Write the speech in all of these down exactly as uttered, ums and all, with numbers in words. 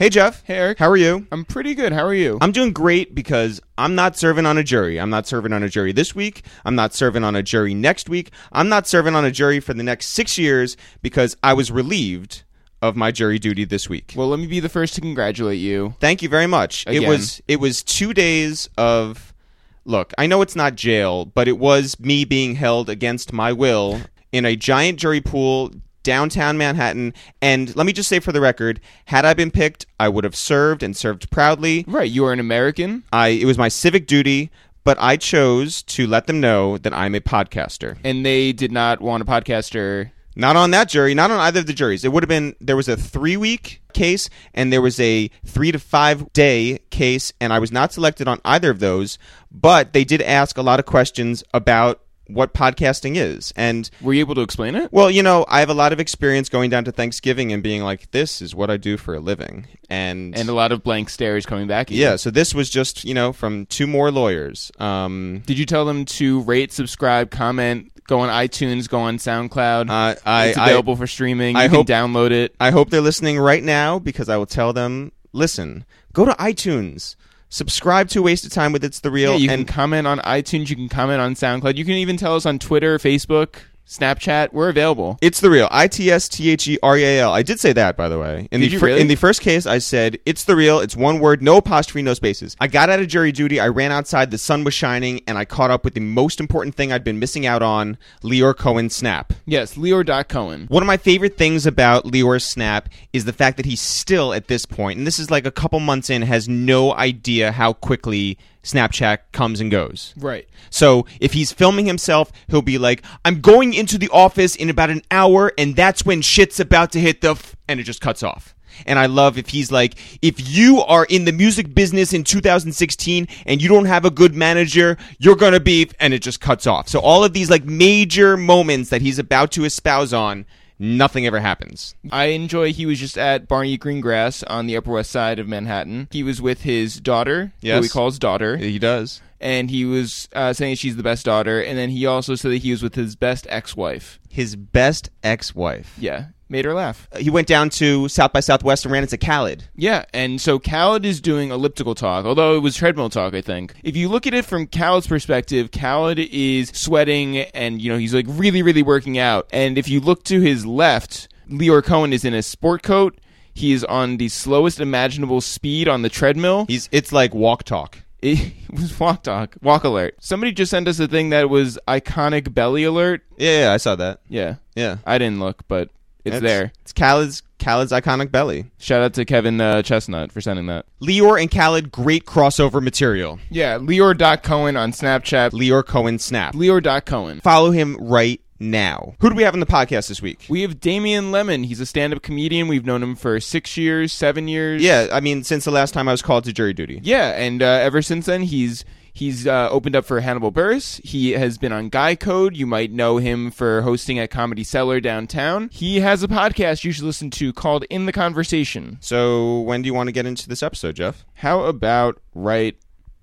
Hey, Jeff. Hey, Eric. How are you? I'm pretty good. How are you? I'm doing great because I'm not serving on a jury. I'm not serving on a jury this week. I'm not serving on a jury next week. I'm not serving on a jury for the next six years because I was relieved of my jury duty this week. Well, let me be the first to congratulate you. Thank you very much. Again. It was it was two days of, look, I know it's not jail, but it was me being held against my will in a giant jury pool downtown Manhattan. And let me just say for the record, had I been picked, I would have served and served proudly. Right, you are an American. I it was my civic duty, but I chose to let them know that I'm a podcaster. And they did not want a podcaster. Not on that jury, not on either of the juries. It would have been, there was a three-week case, and there was a three- to five-day case, and I was not selected on either of those, but they did ask a lot of questions about what podcasting is. And were you able to explain it? Well, you know, I have a lot of experience going down to Thanksgiving and being like, this is what I do for a living. And and a lot of blank stares coming back at you. Yeah, so this was just, you know, from two more lawyers. Um, Did you tell them to rate, subscribe, comment, go on iTunes, go on SoundCloud? Uh, I, it's available I, for streaming. You I can hope, download it. I hope they're listening right now because I will tell them, listen, go to iTunes. Subscribe to Waste of Time with It's The Real. Yeah, you and can comment on iTunes. You can comment on SoundCloud. You can even tell us on Twitter, Facebook, Snapchat. We're available. It's The Real. I T S T H E R E A L. I did say that, by the way. In did the you fir- really? In the first case, I said, It's The Real. It's one word, no apostrophe, no spaces. I got out of jury duty. I ran outside. The sun was shining, and I caught up with the most important thing I'd been missing out on, Lior Cohen's Snap. Yes, Lior dot Cohen. One of my favorite things about Lior's Snap is the fact that he's still, at this point, and this is like a couple months in, has no idea how quickly Snapchat comes and goes. Right. So if he's filming himself, he'll be like, I'm going into the office in about an hour, and that's when shit's about to hit the f-, and it just cuts off. And I love if he's like, if you are in the music business in two thousand sixteen and you don't have a good manager, you're going to be, and it just cuts off. So all of these like major moments that he's about to espouse on, nothing ever happens. I enjoy he was just at Barney Greengrass on the Upper West Side of Manhattan. He was with his daughter, yes. who he calls daughter. He does. And he was uh, saying she's the best daughter. And then he also said that he was with his best ex-wife. His best ex-wife. Yeah. Made her laugh. He went down to South by Southwest and ran into Khaled. Yeah, and so Khaled is doing elliptical talk, although it was treadmill talk, I think. If you look at it from Khaled's perspective, Khaled is sweating and, you know, he's like really, really working out. And if you look to his left, Lior Cohen is in a sport coat. He is on the slowest imaginable speed on the treadmill. He's It's like walk talk. It was walk talk, walk alert. Somebody just sent us a thing that was iconic belly alert. Yeah, yeah, I saw that. Yeah. Yeah. I didn't look, but it's, it's there. It's Khaled's, Khaled's iconic belly. Shout out to Kevin uh, Chestnut for sending that. Lior and Khaled, great crossover material. Yeah, Lior dot Cohen on Snapchat. Lior Cohen Snap. Lior dot Cohen. Follow him right now. Who do we have on the podcast this week? We have Damian Lemon. He's a stand-up comedian. We've known him for six years, seven years. Yeah, I mean, since the last time I was called to jury duty. Yeah, and uh, ever since then, he's he's uh, opened up for Hannibal Buress. He has been on Guy Code. You might know him for hosting at Comedy Cellar downtown. He has a podcast you should listen to called In the Conversation. So when do you want to get into this episode, Jeff? How about right...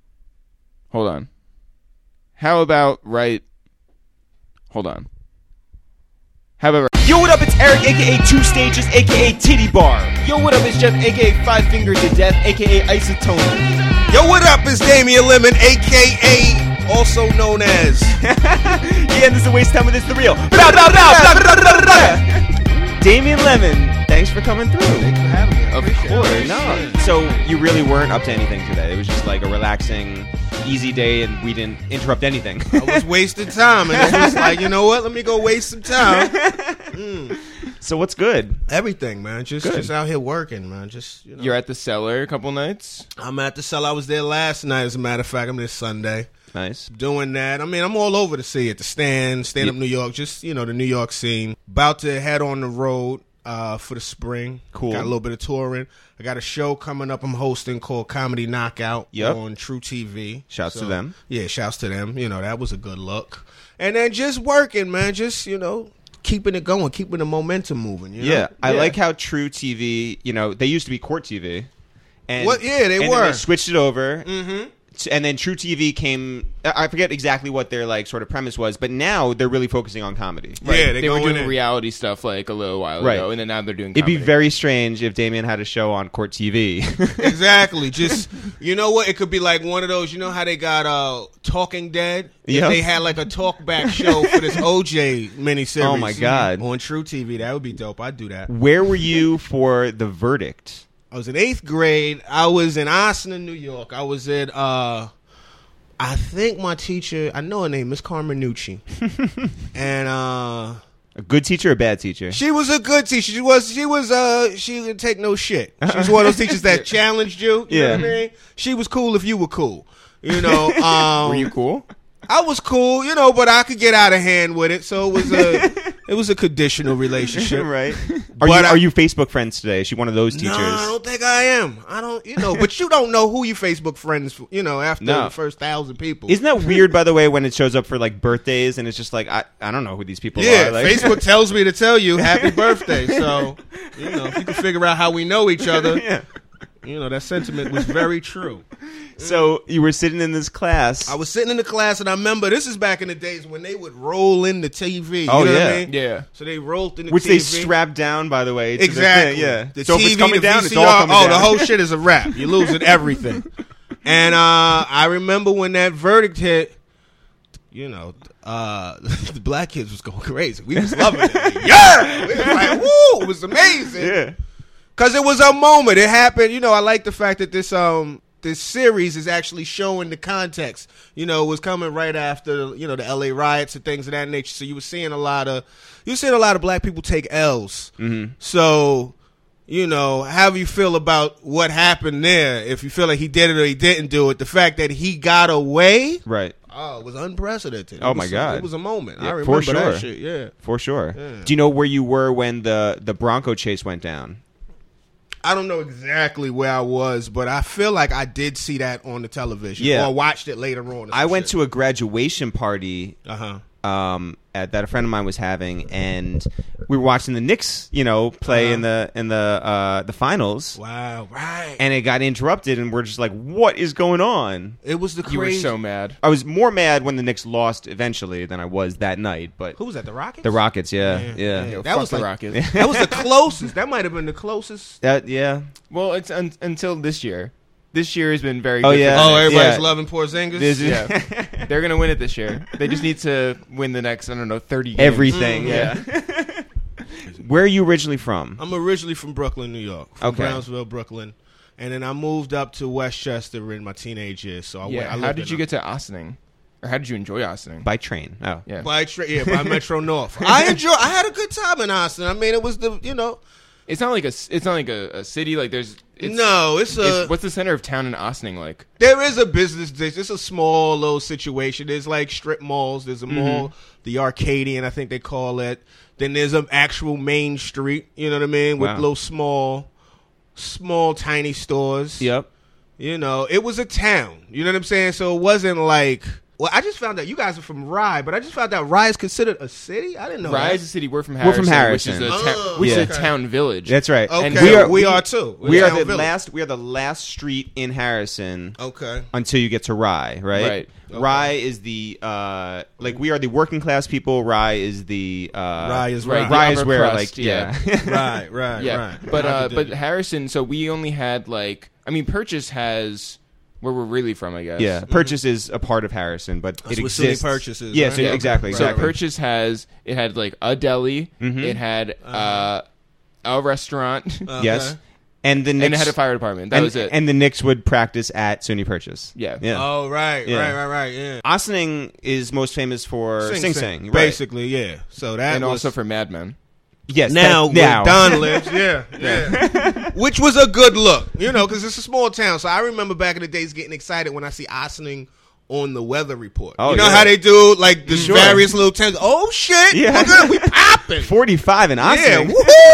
Hold on. How about right... Hold on. How about... Yo, what up? It's Eric, a k a. Two Stages, a k a. Titty Bar. Yo, what up? It's Jeff, a k a. Five Fingers to Death, a k a. Isotone. Yo, what up? It's Damian Lemon, a k a also known as... Yeah, this is a waste of time with It's The Real. Damian Lemon, thanks for coming through. Thanks for having me. I Of appreciate course. it. No. So you really weren't up to anything today. It was just like a relaxing, easy day, and we didn't interrupt anything. I was wasting time, and it was like, you know what? Let me go waste some time. Mm. So what's good? Everything, man. Just Good. just out here working, man. Just you know. You're at the Cellar a couple nights? I'm at the Cell. I was there last night, as a matter of fact. I'm this Sunday. Nice. Doing that. I mean, I'm all over the city, at the Stand, Stand Up New York, just, you know, the New York scene. About to head on the road uh, for the spring. Cool. Got a little bit of touring. I got a show coming up I'm hosting called Comedy Knockout Yep. on True T V. Shouts So, to them. Yeah, shouts to them. You know, that was a good look. And then just working, man. Just, you know, keeping it going, keeping the momentum moving. You know? Yeah, I Yeah. like how True T V, you know, they used to be Court T V. And, What? Yeah, they and were. Then they switched it over Mm-hmm. and then True T V came. I forget exactly what their like sort of premise was, but now they're really focusing on comedy. Right. Yeah, they, they were go doing in. reality stuff like a little while Right. ago, and then now they're doing It'd comedy. be very strange if Damien had a show on Court T V. Exactly. Just you know what? It could be like one of those. You know how they got uh Talking Dead? If Yep. they had like a talkback show for this O J miniseries. Oh, my God. On True T V, that would be dope. I'd do that. Where were you for The Verdict? I was in eighth grade. I was in Austin, New York. I was at uh I think my teacher, I know her name, Miss Carmen Nucci. And uh A good teacher or a bad teacher? she was a good teacher. She was she was uh she didn't take no shit. She was one of those teachers that challenged you. You Yeah. know what I mean? She was cool if you were cool. You know, um Were you cool? I was cool, you know, but I could get out of hand with it. So it was a it was a conditional relationship. Right. Are But you I- are you Facebook friends today? Is she one of those teachers? No, I don't think I am. I don't, you know, but you don't know who you Facebook friends, you know, after No. the first thousand people. Isn't that weird, by the way, when it shows up for like birthdays and it's just like I, I don't know who these people yeah, are. Like, Facebook tells me to tell you happy birthday. So, you know, if you can figure out how we know each other, Yeah. you know, that sentiment was very true. So you were sitting in this class. I was sitting in the class, and I remember this is back in the days when they would roll in the T V. You Oh, know yeah. what I mean? Yeah. So they rolled in the which T V. they strap down, by the way. to the Exactly. thing, Yeah. The so T V, if it's coming the down, V it's C all R, coming oh, down. the whole shit is a wrap. You're losing everything. And uh, I remember when that verdict hit, you know, uh, the black kids was going crazy. We was loving it. Yeah! We was like, woo! It was amazing. Yeah. Because it was a moment. It happened. You know, I like the fact that this um this series is actually showing the context. You know, it was coming right after, you know, the L A riots and things of that nature. So you were seeing a lot of, you were seeing a lot of black people take L's. Mm-hmm. So, you know, how do you feel about what happened there? If you feel like he did it or he didn't do it, the fact that he got away, Right. oh, it was unprecedented. Oh, It my was- God. It was a moment. Yeah, I for remember sure. that shit, yeah. For sure. Yeah. Do you know where you were when the, the Bronco chase went down? I don't know exactly where I was, but I feel like I did see that on the television. Yeah. Or watched it later on. I went to a graduation party Uh-huh. um, at, that a friend of mine was having, and we were watching the Knicks, you know, play Uh-huh. in the in the uh, the finals, Wow, right. and it got interrupted, and we're just like, "What is going on?" it was the crazy. You were so mad. I was more mad when the Knicks lost eventually than I was that night, but Who was that, the Rockets? the Rockets, yeah, Yeah, yeah, yeah. Yo, That fuck was the like- Rockets. That was the closest. That might have been the closest. that, yeah. Well, it's un- until this year. This year has been very Oh, good for yeah. the Oh, Knicks. everybody's Yeah. loving Porzingis? This is- Yeah. They're going to win it this year. They just need to win the next, I don't know, thirty games. Everything, Mm, yeah. Where are you originally from? I'm originally from Brooklyn, New York. From Okay. Brownsville, Brooklyn. And then I moved up to Westchester in my teenage years. So I went, Yeah. I How lived did in you a- get to Ossining? Or how did you enjoy Ossining? By train. Oh, Yeah. By tra- yeah, by Metro North. I enjoy. I had a good time in Austin. I mean, it was the you know. It's not like a, it's not like a, a city. Like there's, it's, no, it's a. it's, what's the center of town in Ossining like? There is a business district. It's a small little situation. There's like strip malls. There's a mall, the Arcadian, I think they call it. Then there's an actual main street. You know what I mean? With Wow. little small, small, tiny stores. Yep. You know, it was a town. You know what I'm saying? So it wasn't like. Well, I just found out you guys are from Rye, but I just found out Rye is considered a city. I didn't know. Rye that. is a city. We're from We're Harrison. from Harrison. which is a, ta- Oh, which yeah. is a town village. That's right. Okay, And we we are. are- We we- are too. We're We are town the village. last. We are the last street in Harrison Okay. until you get to Rye, right? Right. Okay. Rye is the uh, like we are the working class people. Rye is the uh, Rye is Right, Rye. the Rye is upper where crust, like yeah. right, right, yeah, right. but I uh, could but dig it. Harrison. So we only had like, I mean, Purchase has where we're really from, I guess. Yeah, Purchase is a part of Harrison, but That's it what City exists. Purchase is, Yeah, right? so Yeah. exactly, So exactly. Purchase has it had like a deli, Mhm. it had uh, a restaurant, Okay. Yes, and the Knicks, and it had a fire department. That and, was it. and the Knicks would practice at SUNY Purchase. Yeah. yeah. Oh, right, Yeah. right, right, right. Yeah. Ossining is most famous for Sing Sing, right? basically. Yeah. So that and was also for Mad Men. Yes, now that, where now. Don lives. Yeah, yeah. Which was a good look, you know, because it's a small town. So I remember back in the days getting excited when I see Ossining on the weather report. Oh, you know yeah. how they do like the Sure. various little towns. Oh shit! Yeah. Look at we popping. forty-five in Yeah, Ossining.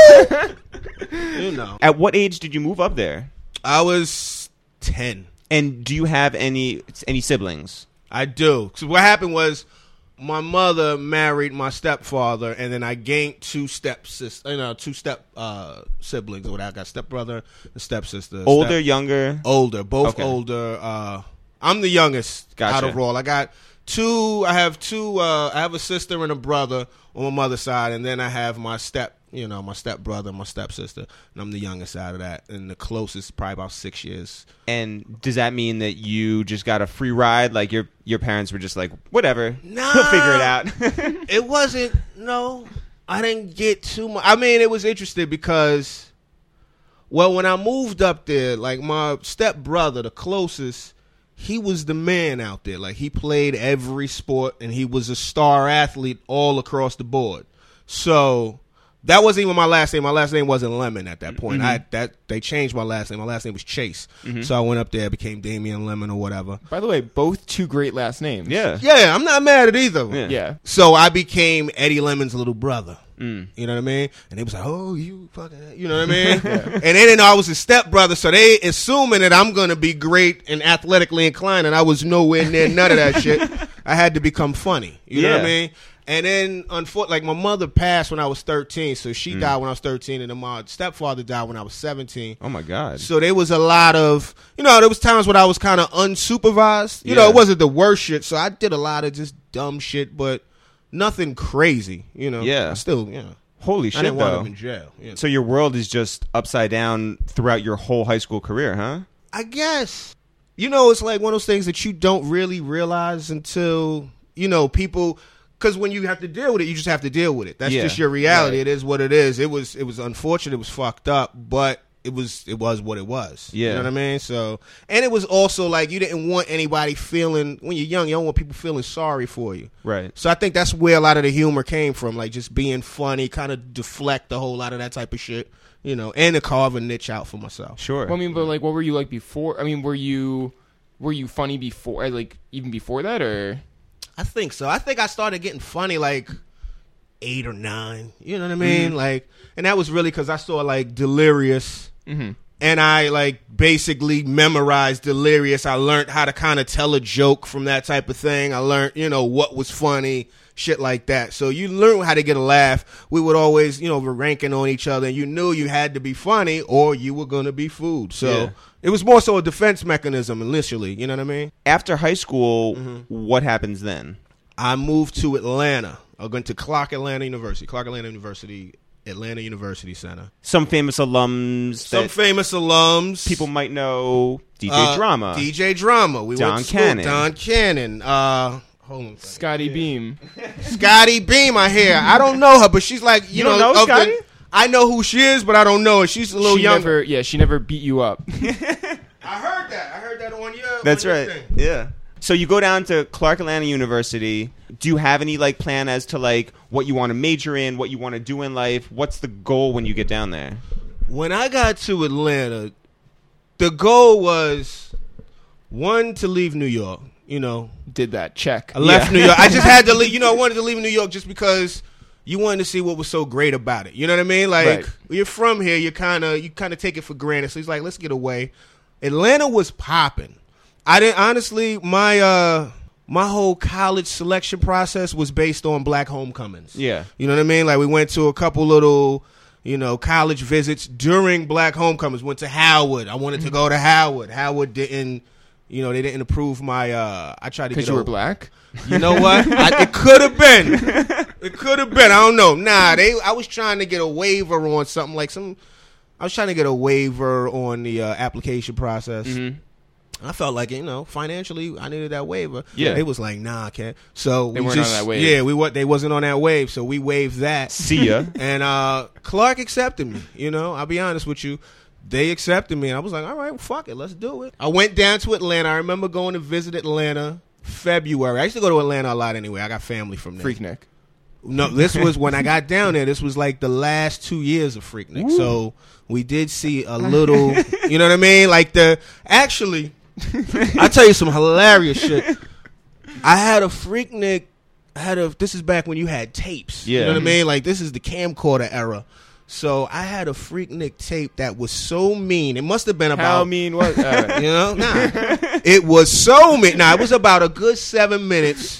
woohoo! You know, At what age did you move up there? I was ten. And do you have any any siblings? I do. So what happened was my mother married my stepfather, and then I gained two step sis, you know, two step uh, siblings. Or whatever. I got stepbrother and stepsister. Older, Step- younger? older, both Okay. older. Uh, I'm the youngest Gotcha. out of all. I got two. I have two. Uh, I have a sister and a brother on my mother's side, and then I have my step, you know, my step brother, and my stepsister, and I'm the youngest out of that, and the closest probably about six years. And does that mean that you just got a free ride? Like your your parents were just like, whatever, Nah. he'll figure it out. It wasn't. No, I didn't get too much. I mean, it was interesting because, well, when I moved up there, like my step brother, the closest, he was the man out there. Like he played every sport, and he was a star athlete all across the board. So that wasn't even my last name. My last name wasn't Lemon at that point. Mm-hmm. I that they changed my last name. My last name was Chase. Mm-hmm. So I went up there, became Damian Lemon or whatever. By the way, both two great last names. Yeah. Yeah, I'm not mad at either. of them. Yeah. Yeah. So I became Eddie Lemon's little brother. Mm. You know what I mean? And they was like, "Oh, you fucking," you know what I mean? And they didn't know I was his stepbrother, so they assuming that I'm gonna be great and athletically inclined, and I was nowhere near none of that shit. I had to become funny. You know what I Yeah. mean? And then, unfortunately, like my mother passed when I was thirteen, so she died when I was thirteen, and then my stepfather died when I was seventeen. Oh my God. So there was a lot of, you know, there was times when I was kind of unsupervised. You know, Yeah. it wasn't the worst shit, so I did a lot of just dumb shit, but nothing crazy. You know, Yeah. I still, you know, Holy I shit, didn't want though. him in jail. You know. So your world is just upside down throughout your whole high school career, huh? I guess, you know, it's like one of those things that you don't really realize until, you know, people. Because when you have to deal with it, you just have to deal with it. That's Yeah. just your reality. Right. It is what it is. It was it was unfortunate. It was fucked up, but it was it was what it was. Yeah. You know what I mean? So, and it was also like you didn't want anybody feeling, when you're young, you don't want people feeling sorry for you. Right. So I think that's where a lot of the humor came from, like just being funny, kind of deflect a whole lot of that type of shit, you know, and to carve a niche out for myself. Sure. Well, I mean, but like, what were you like before? I mean, were you were you funny before, like even before that, or? I think so. I think I started getting funny like eight or nine. You know what I mean? Mm-hmm. Like, and that was really because I saw like Delirious, Mm-hmm. and I like basically memorized Delirious. I learned how to kind of tell a joke from that type of thing. I learned, you know, what was funny, shit like that. So you learn how to get a laugh. We would always, you know, we're ranking on each other, and you knew you had to be funny or you were gonna be food. So. Yeah. It was more so a defense mechanism initially, you know what I mean? After high school, Mm-hmm. what happens then? I moved to Atlanta. I went to Clark Atlanta University, Clark Atlanta University, Atlanta University Center. Some famous alums Some that famous alums. people might know. D J uh, Drama. D J Drama. We Don went to school. Cannon. Don Cannon. Uh, hold on a second. Scotty Beam. Scotty Beam, I hear. I don't know her, but she's like, you, You know, don't know of the- Scotty? I know who she is, but I don't know her. She's a little She younger. never, yeah, she never beat you up. I heard that. I heard that on your. That's on your right. thing. Yeah. So you go down to Clark Atlanta University. Do you have any like plan as to like what you want to major in, what you want to do in life? What's the goal when you get down there? When I got to Atlanta, the goal was one, to leave New York. You know, Did that check? I left Yeah. New York. I just had to leave. You know, I wanted to leave New York just because you wanted to see what was so great about it. You know what I mean? Like, Right. when you're from here, you kind of you kind of take it for granted. So he's like, let's get away. Atlanta was popping. I didn't honestly. My uh, my whole college selection process was based on Black homecomings. Yeah. You know what I mean? Like we went to a couple little, you know, college visits during Black homecomings. Went to Howard. I wanted to go to Howard. Howard didn't. You know, they didn't approve my. Uh, I tried to get Because you were over- black? You know what? I, it could have been. It could have been. I don't know. Nah, they. I was trying to get a waiver on something like some. I was trying to get a waiver on the uh, application process. Mm-hmm. I felt like, you know, financially, I needed that waiver. Yeah. They was like, nah, I can't. So They we weren't on just, that wave. Yeah, we what they wasn't on that wave, so we waived that. See ya. And uh, Clark accepted me. You know, I'll be honest with you. They accepted me. And I was like, all right, well, fuck it. Let's do it. I went down to Atlanta. I remember going to visit Atlanta February. I used to go to Atlanta a lot anyway. I got family from there. Freaknik. No, this was when I got down there. This was like the last two years of Freaknik. Ooh. So we did see a little, you know what I mean? Like the, actually, I'll tell you some hilarious shit. I had a Freaknik, I had a, this is back when you had tapes. You Yeah. know what I mean? Like this is the camcorder era. So I had a Freaknik tape that was so mean. It must have been about. How mean was uh, You know, nah. It was so mean. Nah, it was about a good seven minutes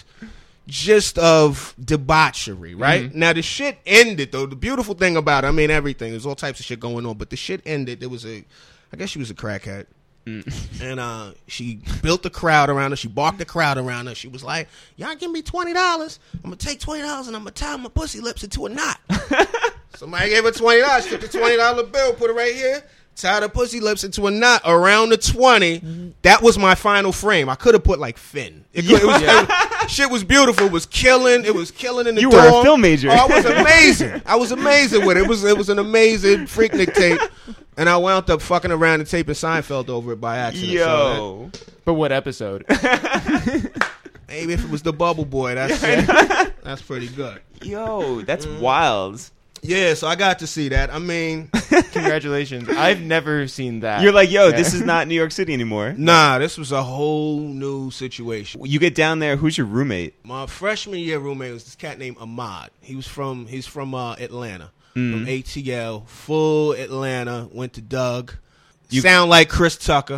just of debauchery, right? Mhm. Now the shit ended though. The beautiful thing about it, I mean everything. There's all types of shit going on, but the shit ended. There was a, I guess she was a crackhead. Mm. And uh, she built the crowd around her. She barked the crowd around her. She was like, y'all give me twenty dollars. I'm going to take twenty dollars and I'm going to tie my pussy lips into a knot. Somebody gave her twenty dollars. She took the twenty dollar bill, put it right here, tied her pussy lips into a knot around the twenty. That was my final frame. I could have put like Finn. It, could, it was, it was, shit was beautiful. It was killing. It was killing in the You dorm. were a film major. Oh, I was amazing. I was amazing with it. It was, it was an amazing Freaknik tape. And I wound up fucking around and taping Seinfeld over it by accident. Yo. So But what episode? that, maybe if it was the Bubble Boy, that's that's pretty good. Yo, that's wild. Yeah, so I got to see that. I mean, Congratulations. I've never seen that. You're like, yo, Yeah. this is not New York City anymore. nah, this was a whole new situation. You get down there, who's your roommate? My freshman year roommate was this cat named Ahmad. He was from he's from uh, Atlanta, from A T L, full Atlanta. Went to Doug. You- Sound like Chris Tucker.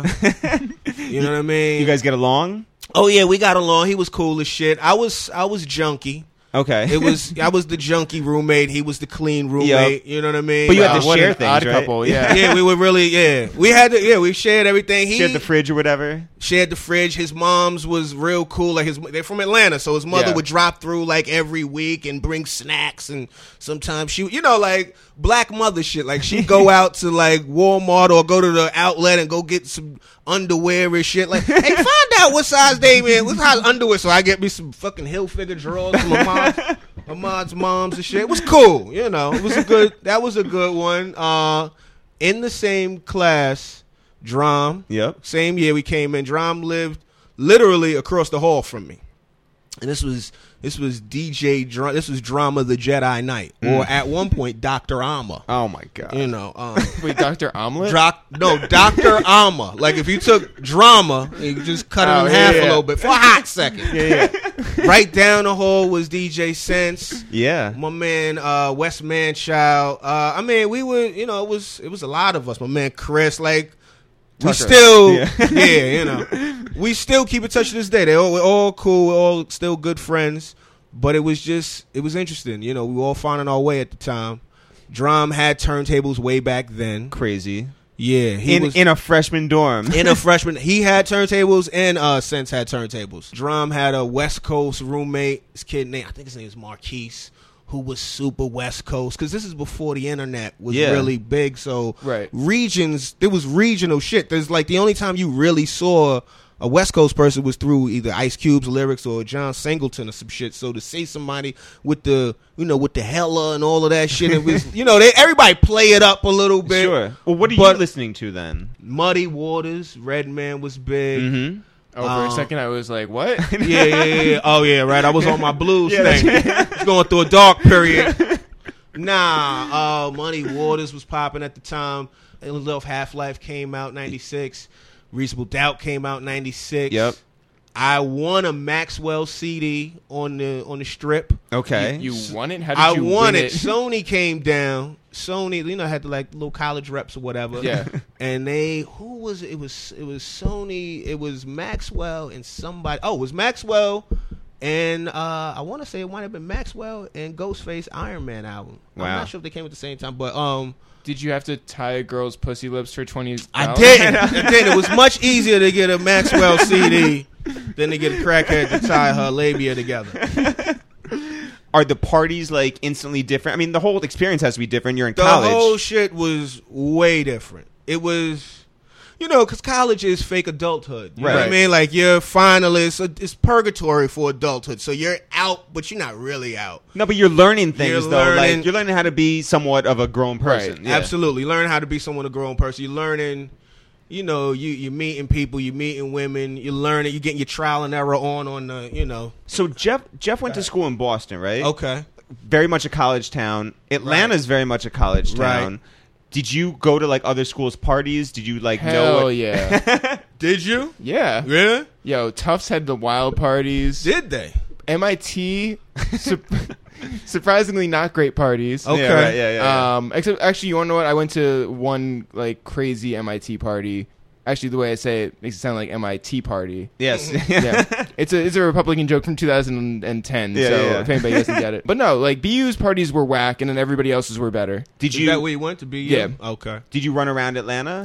You know what I mean? You guys get along? Oh yeah, we got along. He was cool as shit. I was I was junky. Okay. It was I was the junky roommate. He was the clean roommate. You know what I mean? But you had Wow, to what share an things, odd right? couple, yeah. yeah, we were really yeah. We had to yeah. We shared everything. He Shared the fridge or whatever? shared the fridge. His mom's was real cool. Like his, they're from Atlanta, so his mother Yeah. would drop through like every week and bring snacks. And sometimes she, you know, like black mother shit. Like she'd go out to like Walmart or go to the outlet and go get some underwear and shit. Like, hey, find out what size they in, what size underwear, so I get me some fucking Hilfiger drawers from my mom's, my mom's moms and shit. It was cool, you know. It was a good. That was a good one. Uh, in the same class. Drum. Yep. Same year we came in. Drum lived literally across the hall from me. And this was this was D J Drum. This was Drama the Jedi Knight, or at one point Doctor Alma. Oh, my God. You know, um, Wait, Doctor Omelet? Doc, no Doctor Alma. Like if you took Drama and you just cut it Oh, in yeah, half yeah. a little bit for a hot second. yeah, yeah. Right down the hall was D J Sense. Yeah. My man, uh, West Manchild. Uh, I mean, we were, you know, it was it was a lot of us. My man Chris, like. We Tucker. still, Yeah. yeah. you know, we still keep in touch to this day. They all, we're all cool. We're all still good friends. But it was just, it was interesting. You know, we were all finding our way at the time. Drum had turntables way back then. Crazy. Yeah, he In was in a freshman dorm. in a freshman. He had turntables, and uh, Sense had turntables. Drum had a West Coast roommate. This kid named, I think his name is Marquise, who was super West Coast, because this is before the internet was Yeah. really big. So Right. regions, there was regional shit. There's like the only time you really saw a West Coast person was through either Ice Cube's lyrics or John Singleton or some shit. So to see somebody with the, you know, with the hella and all of that shit, it was, you know, they, everybody play it up a little bit. Sure. Well, what are But- you listening to then? Muddy Waters, Redman was big. Mm-hmm. Oh, for Um, a second I was like, what? Yeah, yeah, yeah, yeah. Oh, yeah, right. I was on my blues Yeah, thing. I was going through a dark period. Nah, uh, Muddy Waters was popping at the time. Love Half-Life came out ninety-six. Reasonable Doubt came out ninety-six. Yep. I won a Maxwell C D on the on the strip. Okay. You won it? How did I you won win it. it? Sony came down. Sony, you know, had the like little college reps or whatever. Yeah. And they, who was it? It was it was Sony. It was Maxwell and somebody. Oh, it was Maxwell and uh, I want to say it might have been Maxwell and Ghostface Iron Man album. I'm Wow. not sure if they came at the same time, but um, Did you have to tie a girl's pussy lips for twenty dollars? I did. I did. It was much easier to get a Maxwell C D than to get a crackhead to tie her labia together. Are the parties like instantly different? I mean, the whole experience has to be different. You're in The college. whole shit was way different. It was, you know, because college is fake adulthood. You know what I Right. mean? Like, you're finalists. It's purgatory for adulthood. So you're out, but you're not really out. No, but you're learning things You're though. learning- Like you're learning how to be somewhat of a grown person. Right. Yeah. Absolutely. Learn how to be someone, a grown person. You're learning, you know, you, you're meeting people, you're meeting women, you're learning, you're getting your trial and error on, on the, you know. So Jeff Jeff went to school in Boston, right? Okay. Very much a college town. Atlanta's very much a college town. Right. Did you go to like other schools' parties? Did you like know Hell what? yeah. Did you? Yeah. Yeah? Yo, Tufts had the wild parties. Did they? M I T, su- surprisingly not great parties. Okay. Yeah, right, yeah, yeah, yeah. Um, except actually, you want to know what? I went to one like crazy M I T party. Actually, the way I say it makes it sound like M I T party. Yes. Yeah, it's a it's a Republican joke from two thousand ten. Yeah, so yeah, yeah. if anybody doesn't get it, but no, like B U's parties were whack, and then everybody else's were better. Did Is you that where you went to be? Yeah. Okay. Did you run around Atlanta?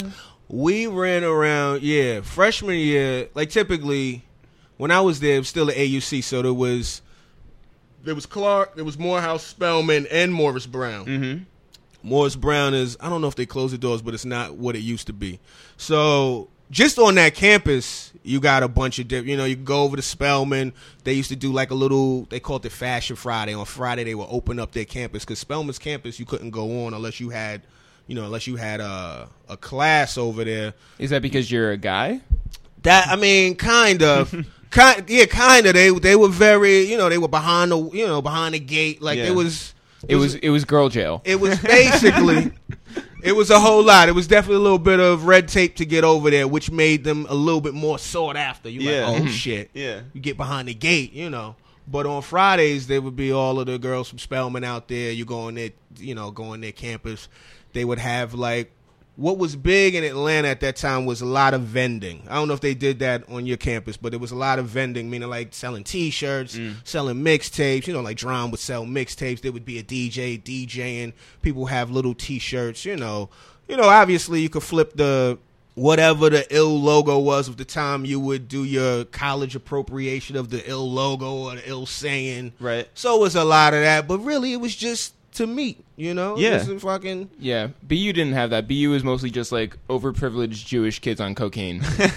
We ran around, yeah, freshman year. Like typically, when I was there, it was still at A U C, so there was there was Clark, there was Morehouse, Spelman, and Morris Brown. Mm-hmm. Morris Brown is, I don't know if they closed the doors, but it's not what it used to be. So just on that campus, you got a bunch of different, you know, you can go over to Spelman. They used to do like a little, they called it Fashion Friday. On Friday, they would open up their campus because Spelman's campus, you couldn't go on unless you had, you know, unless you had a, a class over there. Is that because you're a guy? That, I mean, kind of. kind, yeah, kind of. They they were very, you know, they were behind the, you know, behind the gate. Like, Yeah. it was... It was it was girl jail. It was basically, it was a whole lot. It was definitely a little bit of red tape to get over there, which made them a little bit more sought after. You Yeah. like, oh Mhm. shit, Yeah. you get behind the gate, you know. But on Fridays, there would be all of the girls from Spelman out there. You go on their, you know, go on their campus. They would have like, what was big in Atlanta at that time was a lot of vending. I don't know if they did that on your campus, but there was a lot of vending, meaning like selling T-shirts, Mm. selling mixtapes. You know, like Drum would sell mixtapes. There would be a D J DJing. People have little T-shirts. You know, you know. Obviously, you could flip the whatever the ill logo was of the time. You would do your college appropriation of the ill logo or the ill saying. Right. So it was a lot of that, but really, it was just to meet. You know, Yeah. It was fucking. Yeah, B U didn't have that. B U was mostly just like overprivileged Jewish kids on cocaine.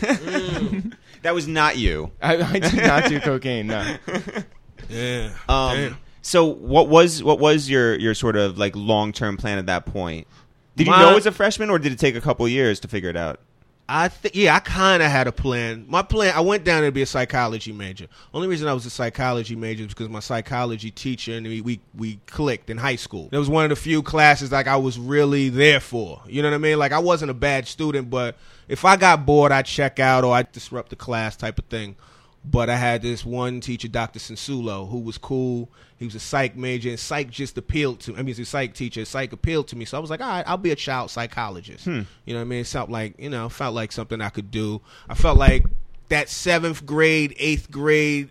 That was not you. I, I did not do cocaine. No. Yeah. Um, Damn. so what was what was your your sort of like long term plan at that point? Did you My- know as a freshman, or did it take a couple years to figure it out? I think, yeah, I kind of had a plan. My plan, I went down there to be a psychology major. Only reason I was a psychology major was because my psychology teacher and we, we we clicked in high school. It was one of the few classes like I was really there for. You know what I mean? Like I wasn't a bad student, but if I got bored, I'd check out or I'd disrupt the class type of thing. But I had this one teacher, Doctor Sensulo, who was cool. He was a psych major, and psych just appealed to me. I mean, he's a psych teacher. Psych appealed to me. So I was like, all right, I'll be a child psychologist. Hmm. You know what I mean? It felt like, you know, felt like something I could do. I felt like that seventh grade, eighth grade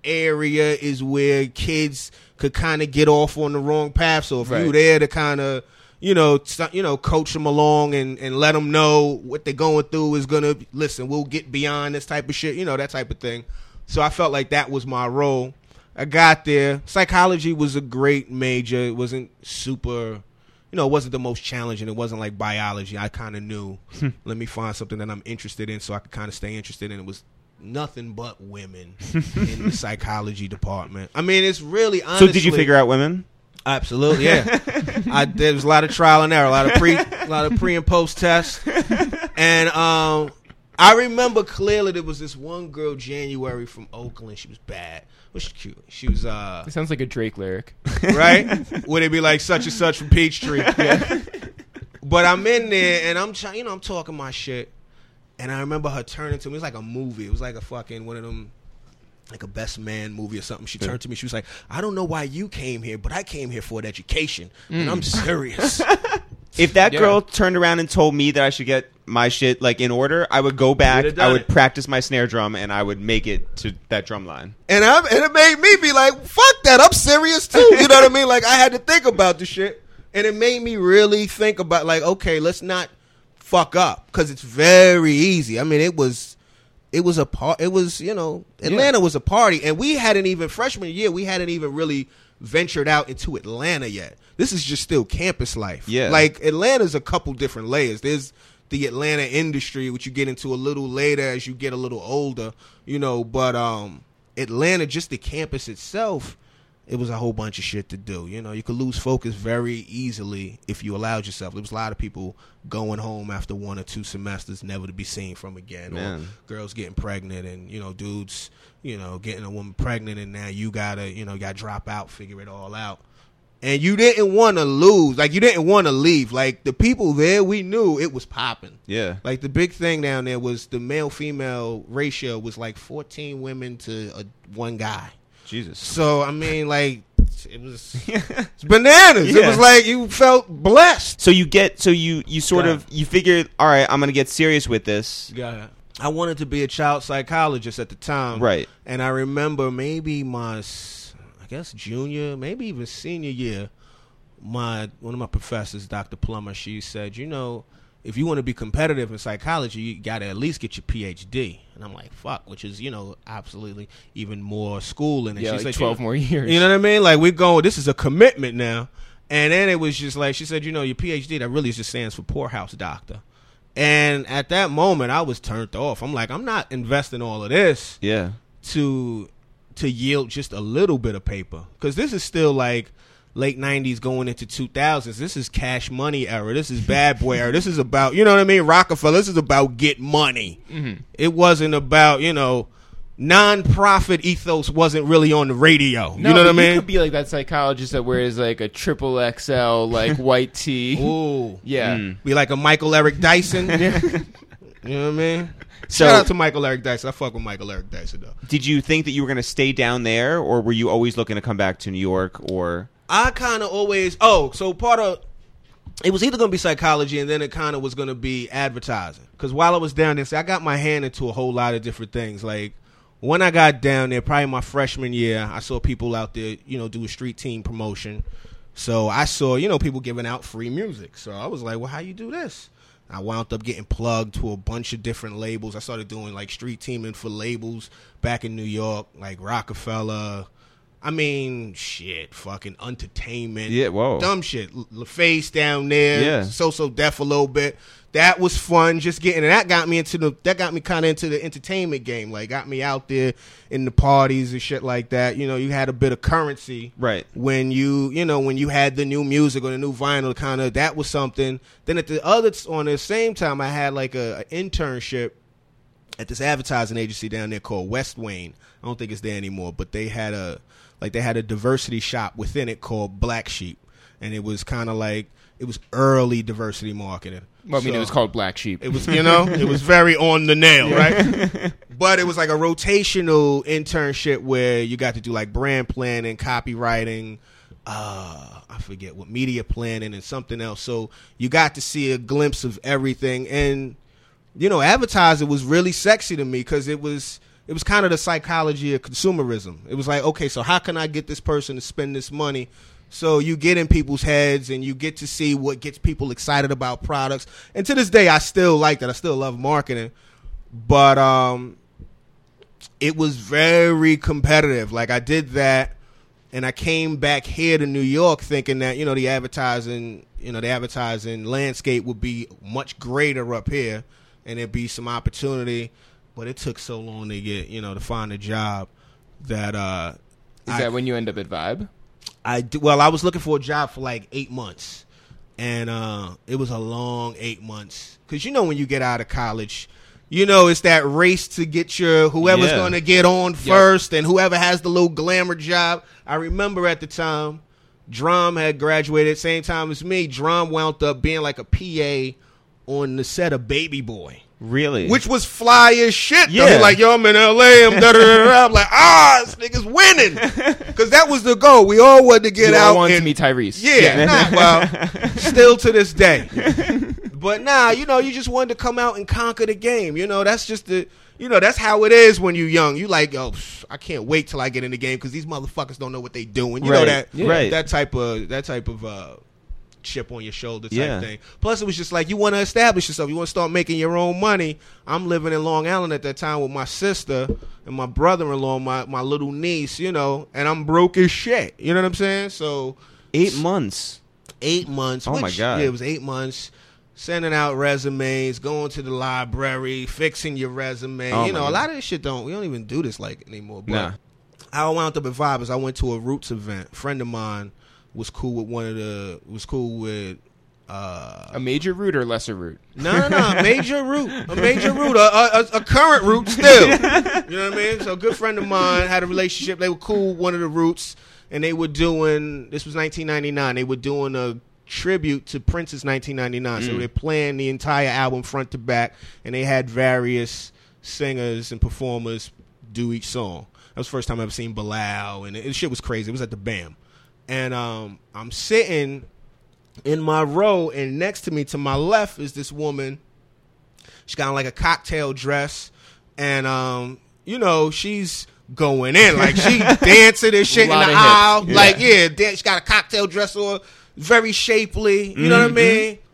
area is where kids could kind of get off on the wrong path. So if Right. you were there to kind of, you know, st- you know, coach them along and, and let them know what they're going through is going to, listen, we'll get beyond this type of shit, you know, that type of thing. So I felt like that was my role. I got there. Psychology was a great major. It wasn't super, you know, it wasn't the most challenging. It wasn't like biology. I kind of knew, let me find something that I'm interested in so I could kind of stay interested in. It was nothing but women in the psychology department. I mean, it's really, honestly. So did you figure out women? Absolutely, yeah. I, there was a lot of trial and error, a lot of pre, a lot of pre and post tests, and um, I remember clearly there was this one girl, January from Oakland. She was bad, but she's cute. She was uh, It sounds like a Drake lyric. right. Would it be like such and such from Peachtree? Yeah. But I'm in there and I'm trying, you know, I'm talking my shit, and I remember her turning to me. It was like a movie. It was like a fucking one of them. Like a best man movie or something. She turned to me. She was like, I don't know why you came here, but I came here for an education. And I'm serious. If that Yeah. girl turned around and told me that I should get my shit like in order, I would go back, You'd have done I would it. practice my snare drum, and I would make it to that drum line. And, I, and it made me be like, fuck that. I'm serious too. You know what I mean? Like, I had to think about the shit. And it made me really think about, like, okay, let's not fuck up. Because it's very easy. I mean, it was... It was a part. It was, you know, Atlanta was a party, and we hadn't even freshman year. We hadn't even really ventured out into Atlanta yet. This is just still campus life. Yeah. Like Atlanta's a couple different layers. There's the Atlanta industry, which you get into a little later as you get a little older, you know. But um, Atlanta, just the campus itself, it was a whole bunch of shit to do. You know, you could lose focus very easily if you allowed yourself. There was a lot of people going home after one or two semesters, never to be seen from again. Man. Or girls getting pregnant, and you know, dudes, you know, getting a woman pregnant, and now you gotta, you know, gotta drop out, figure it all out. And you didn't want to lose, like you didn't want to leave. Like the people there, we knew it was popping. Yeah. Like the big thing down there was the male female ratio was like fourteen women to a, one guy. Jesus. So I mean, like it was it's bananas. It Yeah. was like you felt blessed. So you get, so you, you sort Yeah. of, you figure, all right, I'm going to get serious with this. Yeah. I wanted to be a child psychologist at the time. Right. And I remember maybe my, s- I guess junior, maybe even senior year, my one of my professors, Doctor Plummer, she said, you know, if you want to be competitive in psychology, you got to at least get your P H D. And I'm like, fuck, which is, you know, absolutely even more schooling. And Yeah, she's like like, twelve you know, more years. You know what I mean? Like, we're going, this is a commitment now. And then it was just like, she said, you know, your P H D, that really just stands for poorhouse doctor. And at that moment, I was turned off. I'm like, I'm not investing all of this Yeah. to to yield just a little bit of paper. Because this is still like late nineties going into two thousands. This is Cash Money era. This is Bad Boy era. This is about, you know what I mean, Rockefeller. This is about get money. Mm-hmm. It wasn't about, you know, non-profit ethos wasn't really on the radio. No, you know what I but mean? You could be like that psychologist that wears like a triple X L like white tee. Ooh. Yeah. Mm. Be like a Michael Eric Dyson. You know what I mean? So- Shout out to Michael Eric Dyson. I fuck with Michael Eric Dyson, though. Did you think that you were going to stay down there, or were you always looking to come back to New York? Or I kind of always, oh, so part of, it was either going to be psychology and then it kind of was going to be advertising. Because while I was down there, see, I got my hand into a whole lot of different things. Like, when I got down there, probably my freshman year, I saw people out there, you know, do a street team promotion. So I saw, you know, people giving out free music. So I was like, well, how you do this? I wound up getting plugged to a bunch of different labels. I started doing, like, street teaming for labels back in New York, like Rockefeller. I mean, shit, fucking entertainment. Yeah, whoa. Dumb shit. L- LaFace down there. Yeah. So-So Def a little bit. That was fun, just getting, and that got me into the, that got me kind of into the entertainment game. Like, got me out there in the parties and shit like that. You know, you had a bit of currency. Right. When you, you know, when you had the new music or the new vinyl, kind of, that was something. Then at the other, on the same time, I had like a, a internship at this advertising agency down there called West Wayne. I don't think it's there anymore, but they had a, like they had a diversity shop within it called Black Sheep. And it was kind of like, it was early diversity marketing. Well, I mean, So, it was called Black Sheep. it was, you know, it was very on the nail, right? But it was like a rotational internship where you got to do like brand planning, copywriting, uh, I forget what, media planning and something else. So you got to see a glimpse of everything. And, you know, advertising was really sexy to me because it was, it was kind of the psychology of consumerism. It was like, okay, so how can I get this person to spend this money? So you get in people's heads and you get to see what gets people excited about products. And to this day, I still like that. I still love marketing. But um, it was very competitive. Like, I did that, and I came back here to New York thinking that, you know, the advertising, you know, the advertising landscape would be much greater up here, and there'd be some opportunity. But it took so long to get, you know, to find a job that uh, Is I, that when you end up at Vibe? I do, well, I was looking for a job for like eight months, and uh, it was a long eight months. Because, you know, when you get out of college, you know, it's that race to get your whoever's Yeah. going to get on first, and whoever has the little glamour job. I remember at the time, Drum had graduated at the same time as me. Drum wound up being like a P A on the set of Baby Boy. really? Which was fly as shit. Though. Yeah. He like, yo, I'm in L A. I'm da da da da. I'm like, ah, this nigga's winning. Because that was the goal. We all wanted to get You out. all want and, to meet Tyrese. yeah, nah, well, still to this day. But nah, you know, you just wanted to come out and conquer the game. You know, that's just the, you know, that's how it is when you're young. You like, yo, psh, I can't wait till I get in the game because these motherfuckers don't know what they doing. You know Right. that, Yeah. Right. that type of, that type of, uh, chip on your shoulder type Yeah. thing. Plus, it was just like you want to establish yourself. You want to start making your own money. I'm living in Long Island at that time with my sister and my brother-in-law, my my little niece. You know, and I'm broke as shit. You know what I'm saying? So Eight months. eight months. Oh, which, my God. Yeah, it was eight months. Sending out resumes, going to the library, fixing your resume. Oh, you know, my a God. lot of this shit don't. We don't even do this like anymore. But Nah. how I wound up at Vibe is I went to a Roots event. A friend of mine was cool with one of the was cool with. Uh, A major root or lesser root? no, no, no, a major root, a major root, a, a, a current root still. You know what I mean? So a good friend of mine had a relationship. They were cool, one of the Roots, and they were doing, this was nineteen ninety-nine, they were doing a tribute to Prince's nineteen ninety-nine. So Mm. they're playing the entire album front to back, and they had various singers and performers do each song. That was the first time I ever seen Bilal, and it, it shit was crazy. It was at the BAM. And um, I'm sitting in my row, and next to me, to my left, is this woman. She's got on like a cocktail dress, and um, you know, she's going in like she dancing and shit in the Lot of aisle. hips. Like, yeah, dan- she got a cocktail dress on, very shapely. You know what I mean?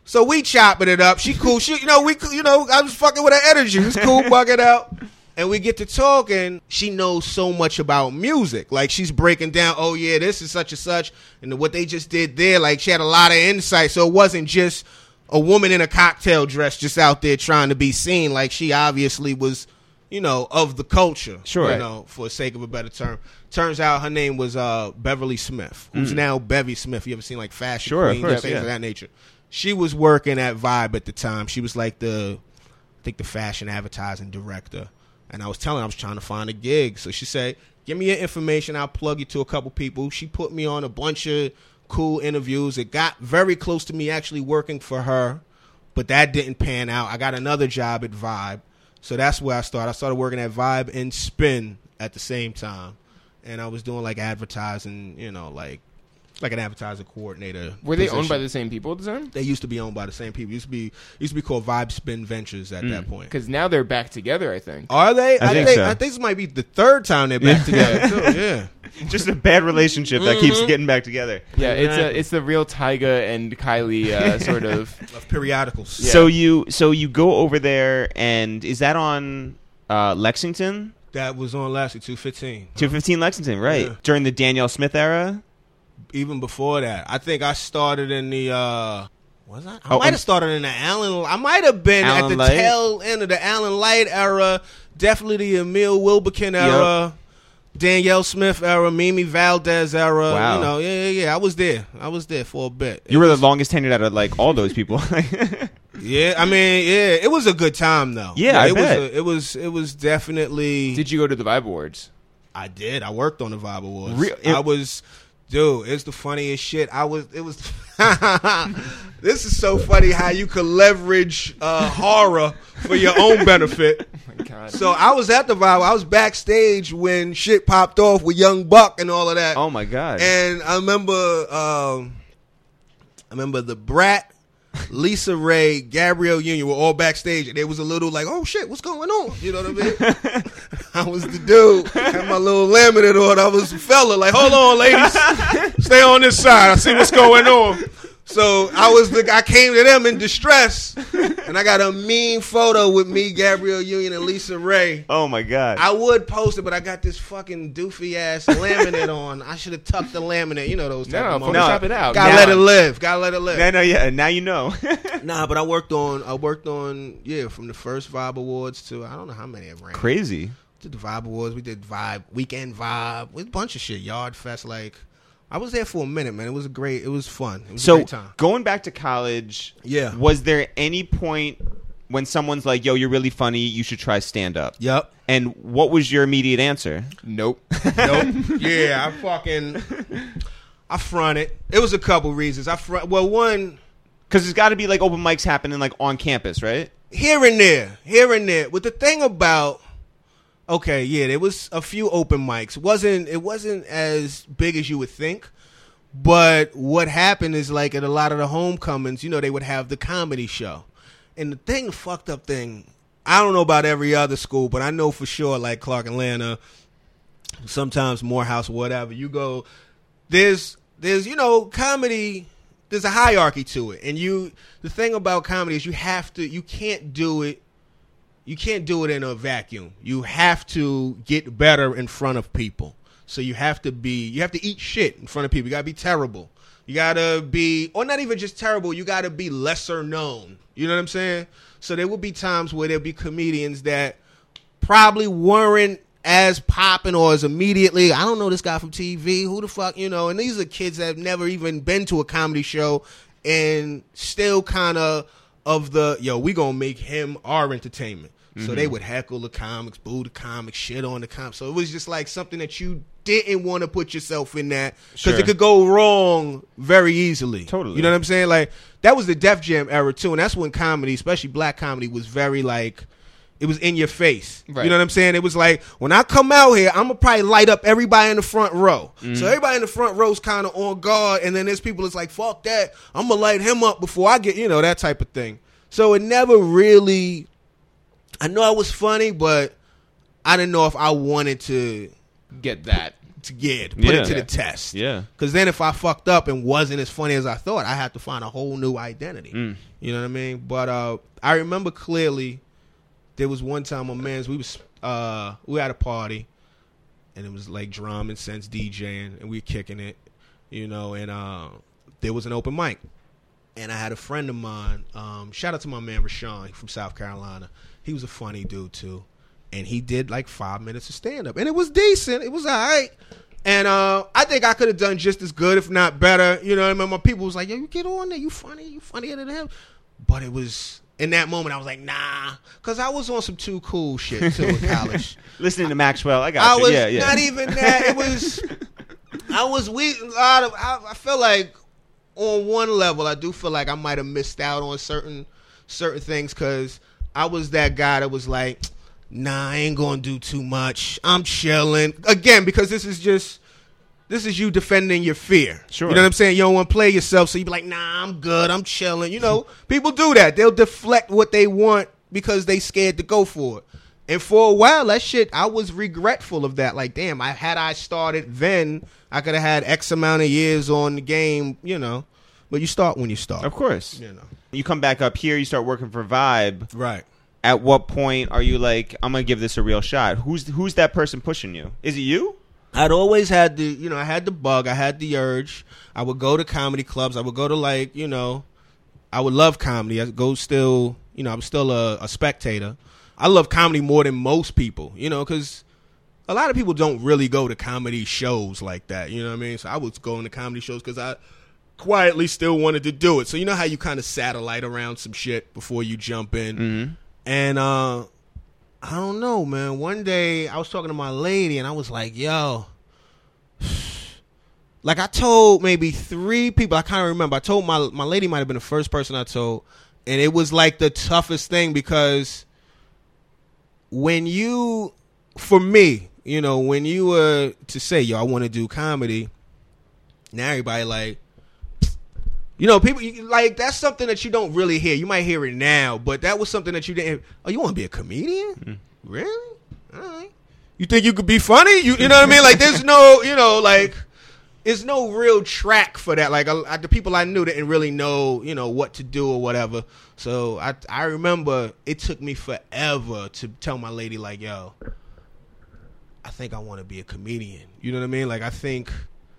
So we chopping it up. She cool. She, you know, we, you know, I was fucking with her energy. It was cool, bugging out. And we get to talking. She knows so much about music. Like, she's breaking down, oh, yeah, this is such and such. And what they just did there, like, she had a lot of insight. So it wasn't just a woman in a cocktail dress just out there trying to be seen. Like, she obviously was, you know, of the culture. Sure. You know, for the sake of a better term. Turns out her name was uh, Beverly Smith, who's mm. now Bevy Smith. You ever seen, like, Fashion sure, Queen course, and things yeah. of that nature. She was working at Vibe at the time. She was, like, the, I think, the fashion advertising director. And I was telling her I was trying to find a gig. So she said, give me your information. I'll plug you to a couple people. She put me on a bunch of cool interviews. It got very close to me actually working for her, but that didn't pan out. I got another job at Vibe. So that's where I started. I started working at Vibe and Spin at the same time. And I was doing like advertising, you know, like like an advertising coordinator. Were they position. owned by the same people at the time? They used to be owned by the same people. It used to be used to be called Vibe Spin Ventures at mm. that point. Because now they're back together, I think. Are they? I, I think, think so. I think this might be the third time they're back together too. Yeah. Just a bad relationship that keeps Mm-hmm. getting back together. Yeah, it's Exactly. a, it's the real Tyga and Kylie uh, sort of. Of periodicals. Yeah. So you so you go over there, and is that on uh, Lexington? That was on last year, two fifteen. two fifteen Lexington, right? Yeah. During the Danielle Smith era? Even before that. I think I started in the uh was I? I Oh, might um, have started in the Allen I might have been Alan at the Light? tail end of the Allen Light era, definitely the Emil Wilbekin era, Danielle Smith era, Mimi Valdez era. Wow. You know, yeah, yeah, yeah. I was there. I was there for a bit. It You were was, the longest tenured out of like all those people. Yeah, I mean, yeah, it was a good time though. Yeah, I it bet. was a, it was it was definitely Did you go to the Vibe Awards? I did. I worked on the Vibe Awards. Real- it- I was, dude. It's the funniest shit. I was. It was. This is so funny how you could leverage uh, horror for your own benefit. Oh my God. So I was at the Vibe. I was backstage when shit popped off with Young Buck and all of that. Oh my God. And I remember, um, I remember the Brat, Lisa Ray, Gabrielle Union were all backstage, and there was a little like, oh shit, what's going on? You know what I mean? I was the dude, had my little laminate on. I was a fella, like, hold on, ladies, stay on this side. I see what's going on. So I was the I came to them in distress, and I got a mean photo with me, Gabrielle Union, and Lisa Ray. Oh my God. I would post it, but I got this fucking doofy ass laminate on. I should have tucked the laminate. You know those type No, of moments. Photoshop it out. Gotta Now- let it live. Gotta let it live. no, no, yeah. Now you know. Nah, but I worked on. I worked on. Yeah, from the first Vibe Awards to I don't know how many I ran. Crazy. Did the Vibe Awards. We did Vibe Weekend Vibe. With a bunch of shit. Yard Fest. Like I was there for a minute, man. It was a great. It was fun. It was a So great time. going back to college, Yeah. was there any point when someone's like, "Yo, you're really funny. You should try stand up"? Yep. And what was your immediate answer? Nope. Nope. Yeah, I fucking. I fronted. It was a couple reasons. I front. Well, one. Because there's got to be like open mics happening like on campus, right? Here and there, here and there. With the thing about, okay, yeah, there was a few open mics. wasn't It wasn't as big as you would think. But what happened is like at a lot of the homecomings, you know, they would have the comedy show. And the thing, the fucked up thing, I don't know about every other school, but I know for sure, like Clark Atlanta, sometimes Morehouse, whatever, you go, there's, there's, you know, comedy, there's a hierarchy to it. And you, the thing about comedy is you have to, you can't do it, you can't do it in a vacuum. You have to get better in front of people. So you have to be, you have to eat shit in front of people. You gotta be terrible. You gotta be, or not even just terrible, you gotta be lesser known. You know what I'm saying? So there will be times where there'll be comedians that probably weren't as popping or as immediately, I don't know this guy from T V, who the fuck, you know, and these are kids that have never even been to a comedy show and still kind of of the, yo, we gonna make him our entertainment. Mm-hmm. So they would heckle the comics, boo the comics, shit on the comics. So it was just like something that you didn't want to put yourself in that because Sure. it could go wrong very easily. Totally. You know what I'm saying? Like that was the Def Jam era too, and that's when comedy, especially black comedy, was very like, it was in your face. Right. You know what I'm saying? It was like, when I come out here, I'm going to probably light up everybody in the front row. Mm-hmm. So everybody in the front row is kind of on guard, and then there's people that's like, fuck that. I'm going to light him up before I get, you know, that type of thing. So it never really, I know I was funny, but I didn't know if I wanted to Get that. to, yeah, to put Yeah. it to the test. Yeah. Because then if I fucked up and wasn't as funny as I thought, I had to find a whole new identity. Mm. You know what I mean? But uh, I remember clearly there was one time on Man's, we was uh, we were at a party, and it was like Drum and Sense DJing, and we were kicking it, you know, and uh, there was an open mic. And I had a friend of mine, um, shout out to my man Rashawn from South Carolina. He was a funny dude too. And he did like five minutes of stand-up. And it was decent. It was all right. And uh, I think I could have done just as good, if not better. You know what I mean? My people was like, yo, you get on there. You funny. You funnier than him. But it was, in that moment, I was like, nah. Because I was on some too cool shit too in college. Listening to Maxwell, I got I you. was yeah, yeah. not even that. It was, I was weak. A lot of, I, I feel like on one level, I do feel like I might have missed out on certain certain things because I was that guy that was like, nah, I ain't gonna do too much. I'm chilling. Again, because this is just, this is you defending your fear. Sure. You know what I'm saying? You don't want to play yourself, so you be like, nah, I'm good. I'm chilling. You know, people do that. They'll deflect what they want because they scared to go for it. And for a while, that shit, I was regretful of that. Like, damn, I had I started then, I could have had X amount of years on the game, you know. But you start when you start. Of course. You know. You come back up here, you start working for Vibe. Right. At what point are you like, I'm going to give this a real shot? Who's who's that person pushing you? Is it you? I'd always had the, you know, I had the bug. I had the urge. I would go to comedy clubs. I would go to, like, you know, I would love comedy. I would go still, you know, I'm still a, a spectator. I love comedy more than most people, you know, because a lot of people don't really go to comedy shows like that, you know what I mean? So I was going to comedy shows because I quietly still wanted to do it. So you know how you kind of satellite around some shit before you jump in? Mm-hmm. And uh, I don't know, man. One day I was talking to my lady and I was like, yo, like I told maybe three people, I kind of remember. I told my, my lady might have been the first person I told. And it was like the toughest thing because when you, for me, you know, when you were to say, yo, I want to do comedy, now everybody like, you know, people, like, that's something that you don't really hear. You might hear it now, but that was something that you didn't, oh, you want to be a comedian? Mm-hmm. Really? All right. You think you could be funny? You, you know what I mean? Like, there's no, you know, like, there's no real track for that. Like, I, the people I knew didn't really know, you know, what to do or whatever. So I, I remember it took me forever to tell my lady, like, yo, I think I want to be a comedian. You know what I mean? Like, I think,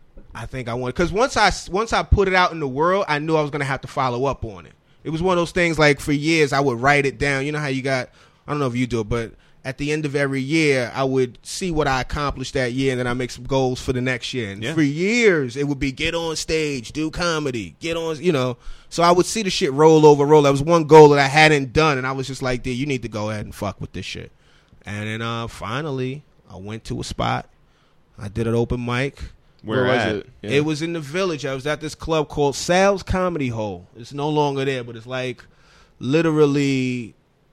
I think I want, because once I, once I put it out in the world, I knew I was going to have to follow up on it. It was one of those things, like, for years, I would write it down. You know how you got, I don't know if you do it, but at the end of every year, I would see what I accomplished that year, and then I make some goals for the next year. And yeah. for years, it would be get on stage, do comedy, get on, you know. So I would see the shit roll over, roll. That was one goal that I hadn't done, and I was just like, dude, you need to go ahead and fuck with this shit. And then uh, finally, I went to a spot. I did an open mic. Where, Where was at? it? Yeah. It was in the Village. I was at this club called Sal's Comedy Hole. It's no longer there, but it's like literally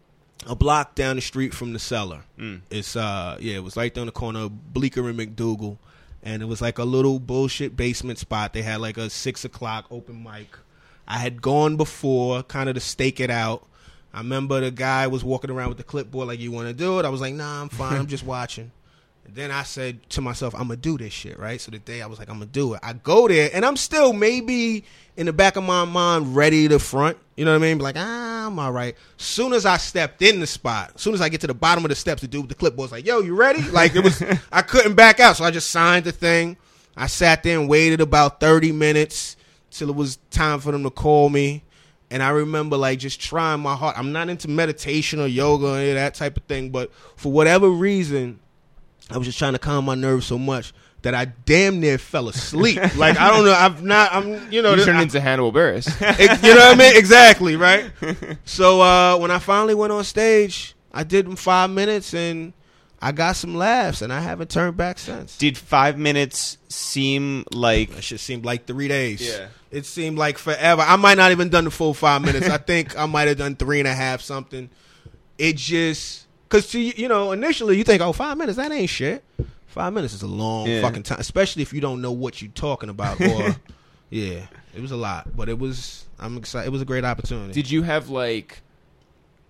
a block down the street from the Cellar. Mm. It's uh yeah, it was right down the corner of Bleecker and McDougal, and it was like a little bullshit basement spot. They had like a six o'clock open mic. I had gone before, kind of to stake it out. I remember the guy was walking around with the clipboard like, you want to do it? I was like, nah, I'm fine. I'm just watching. And then I said to myself, I'm going to do this shit, right? So the day I was like, I'm going to do it. I go there, and I'm still maybe in the back of my mind ready to front. You know what I mean? Like, ah, I'm all right. Soon as I stepped in the spot, as soon as I get to the bottom of the steps, the dude with the clipboard's like, yo, you ready? Like, it was, I couldn't back out. So I just signed the thing. I sat there and waited about thirty minutes till it was time for them to call me. And I remember, like, just trying my heart. I'm not into meditation or yoga or any of that type of thing, but for whatever reason, I was just trying to calm my nerves so much that I damn near fell asleep. Like, I don't know. I've not, I'm, you know. You this, turned I, into Hannibal Buress. it, you know what I mean? Exactly, right? So uh, when I finally went on stage, I did them five minutes and I got some laughs, and I haven't turned back since. Did five minutes seem like... That shit seemed like three days. Yeah. It seemed like forever. I might not even done the full five minutes. I think I might have done three and a half something. It just... Because, you know, initially you think, oh, five minutes, that ain't shit. Five minutes is a long Yeah. fucking time, especially if you don't know what you're talking about. Or, yeah, it was a lot. But it was, I'm excited. It was a great opportunity. Did you have, like,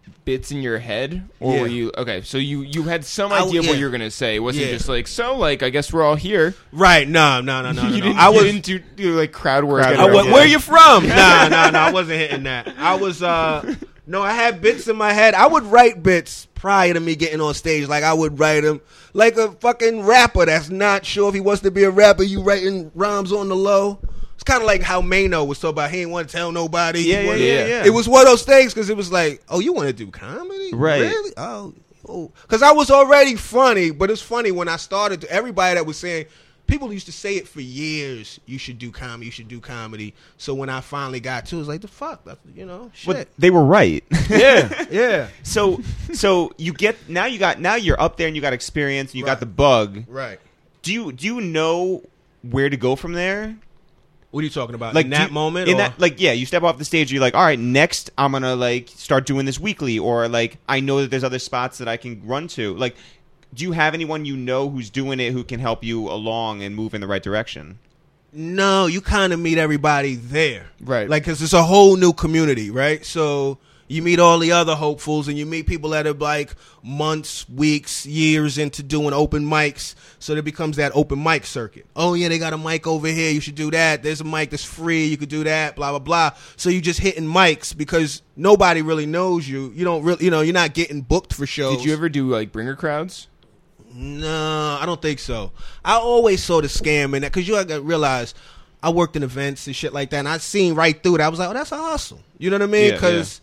bits in your head, or Yeah. were you okay? So you you had some I- idea of what yeah. you were gonna say. It wasn't Yeah. just like so. Like I guess we're all here. Right? No, no, no, no, no. you no. didn't, I you was. didn't do, do like crowd work. Crowd at I work, all. went, yeah. where you from? nah, nah, nah. I wasn't hitting that. I was. uh No, I had bits in my head. I would write bits prior to me getting on stage. Like I would write them like a fucking rapper that's not sure if he wants to be a rapper. You writing rhymes on the low. It's kind of like how Mano was talking about he didn't want to tell nobody. He Yeah, yeah, wanted- yeah, yeah. It was one of those things because it was like, oh, you want to do comedy? Right. Really? Oh, oh. Because I was already funny, but it's funny when I started. To, everybody that was saying, people used to say it for years. You should do comedy. You should do comedy. So when I finally got to, it was like the fuck, that's, you know, shit. But they were right. yeah, yeah. So so you get now you got now you're up there and you got experience and you Right. got the bug. Right. Do you do you know where to go from there? What are you talking about? Like in do that you- moment? in or? that like yeah, you step off the stage. You're like, all right, next I'm gonna like start doing this weekly, or like I know that there's other spots that I can run to. Like, do you have anyone you know who's doing it who can help you along and move in the right direction? No, you kind of meet everybody there. Right. Like, because it's a whole new community, right? So you meet all the other hopefuls and you meet people that are like months, weeks, years into doing open mics. So there becomes that open mic circuit. Oh, yeah, they got a mic over here. You should do that. There's a mic that's free. You could do that, blah, blah, blah. So you just hitting mics because nobody really knows you. You don't really, you know, you're not getting booked for shows. Did you ever do like bringer crowds? No, I don't think so. I always saw the scam in that because you got to realize I worked in events and shit like that, and I seen right through it. I was like, oh, that's a hustle. You know what I mean? Yeah, Because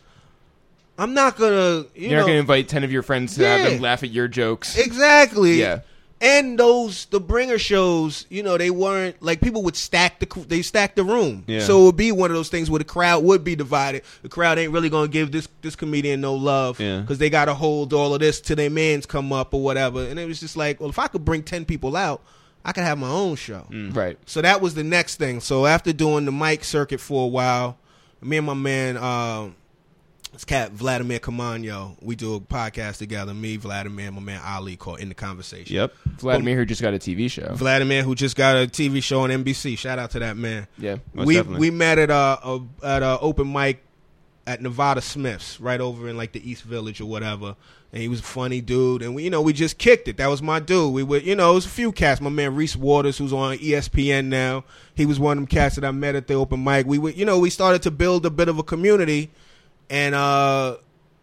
I'm not gonna, you You're know, not gonna invite ten of your friends to have Yeah. them laugh at your jokes. exactly. Yeah. And those the bringer shows, you know, they weren't like people would stack the they stack the room. Yeah. So it would be one of those things where the crowd would be divided. The crowd ain't really gonna give this this comedian no love Yeah. because they got to hold all of this till their mans come up or whatever. And it was just like, well, if I could bring ten people out, I could have my own show. Right. So that was the next thing. So after doing the mic circuit for a while, me and my man, um, this cat Vladimir Kamano, we do a podcast together. Me, Vladimir, and my man Ali, called In the Conversation. Yep. Vladimir, who just got a T V show. Vladimir, who just got a T V show on N B C. Shout out to that man. Yeah. Most we definitely. we met at a, a at a open mic at Nevada Smith's, right over in like the East Village or whatever. And he was a funny dude, and we, you know, we just kicked it. That was my dude. We would, you know, it was a few cats. My man Reese Waters, who's on E S P N now, he was one of them cats that I met at the open mic. We would, you know, we started to build a bit of a community, and uh,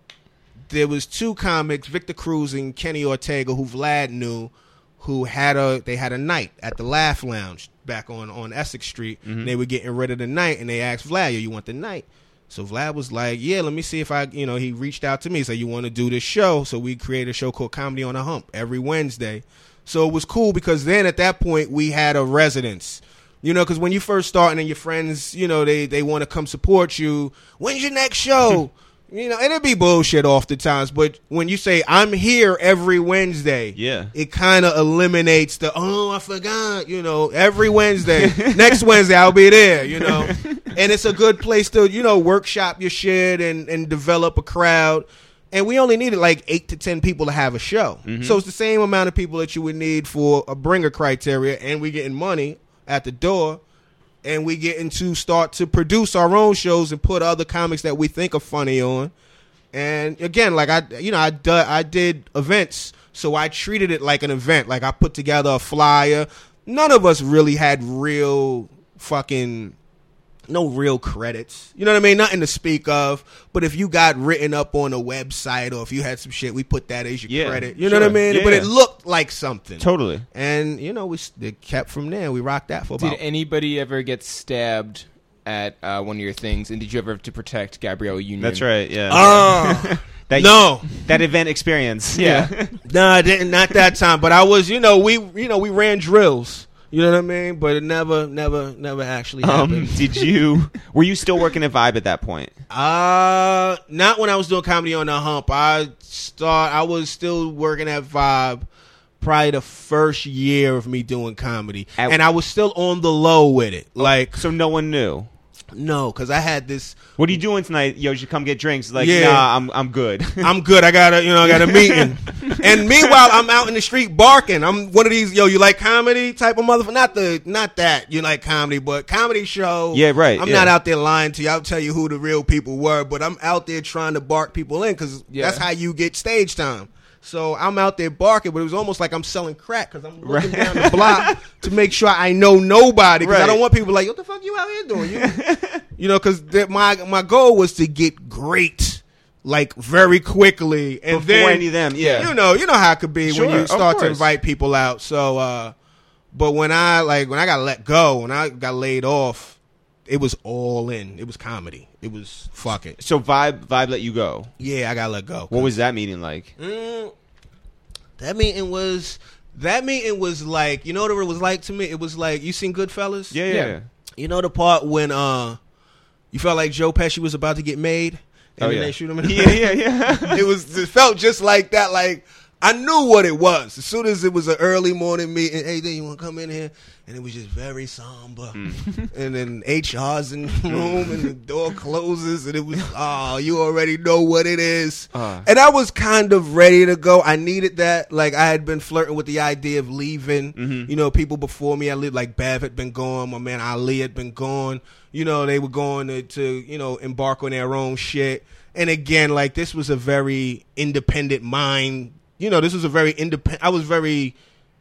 there was two comics, Victor Cruz and Kenny Ortega, who Vlad knew, who had a they had a night at the Laugh Lounge back on on Essex Street. Mm-hmm. And they were getting rid of the night, and they asked Vlad, "Yo, you want the night?" So Vlad was like, yeah, let me see if I, you know, he reached out to me. He said, you want to do this show? So we created a show called Comedy on a Hump every Wednesday. So it was cool because then at that point we had a residence. You know, because when you first start and your friends, you know, they, they want to come support you. When's your next show? You know, and it'd be bullshit oftentimes. But when you say, I'm here every Wednesday, Yeah. it kind of eliminates the, oh, I forgot, you know, every Wednesday. Next Wednesday, I'll be there, you know. And it's a good place to, you know, workshop your shit and, and develop a crowd. And we only needed like eight to ten people to have a show. So it's the same amount of people that you would need for a bringer criteria. And we getting money at the door. And we getting to start to produce our own shows and put other comics that we think are funny on. And again, like I, you know, I, do, I did events, so I treated it like an event. Like I put together a flyer. None of us really had real fucking, no real credits. You know what I mean? Nothing to speak of. But if you got written up on a website or if you had some shit, we put that as your Yeah, credit. You know sure. what I mean? Yeah, but yeah. it looked like something. Totally. And you know, we s- it kept from there. We rocked that for Did about. anybody ever get stabbed at uh, one of your things? And did you ever have to protect Gabrielle Union? That's right. Yeah. Oh that, no. That event experience. Yeah. No, I didn't. Not that time. But I was, you know, we, you know, we ran drills. You know what I mean? But it never, never, never actually Um, happened. did you? Were you still working at Vibe at that point? Uh, not when I was doing Comedy on the Hump. I start. I was still working at Vibe. Probably the first year of me doing comedy, At- and I was still on the low with it. Like, So no one knew. No, because I had this. What are you doing tonight? Yo, you should come get drinks. Like, Yeah. nah, I'm I'm good. I'm good. I got a, you know, I got a meeting. And meanwhile, I'm out in the street barking. I'm one of these, yo, you like comedy type of motherfucker. Not the, not that you like comedy, but comedy show. Yeah, right, I'm yeah. not out there lying to you. I'll tell you who the real people were, but I'm out there trying to bark people in because Yeah. that's how you get stage time. So I'm out there barking, but it was almost like I'm selling crack because I'm looking down the block to make sure I know nobody because I Right. don't want people like, what the fuck you out here doing? You, you know, because my my goal was to get great, like very quickly, and Before then any of them, yeah. you know, you know how it could be Sure, when you of start to course. invite people out. So, uh, but when I like when I got let go, when I got laid off, it was all in. It was comedy. It was fuck it. So Vibe Vibe let you go. Yeah, I got let go. What was that meeting like? Mm, that meeting was that meeting was like, you know what it was like to me? It was like, you seen Goodfellas? Yeah, yeah. Yeah. yeah. You know the part when uh you felt like Joe Pesci was about to get made and Oh, then yeah. they shoot him in the Yeah, yeah, yeah. it was it felt just like that. Like I knew what it was as soon as it was an early morning meeting. Hey, then you want to come in here? And it was just very somber. Mm. And then H R's in the room, and the door closes, and it was oh, you already know what it is. Uh. And I was kind of ready to go. I needed that. Like I had been flirting with the idea of leaving. Mm-hmm. You know, people before me, I lived like Bev had been gone. My man Ali had been gone. You know, they were going to, to you know embark on their own shit. And again, like this was a very independent mind. You know, this was a very independent. I was very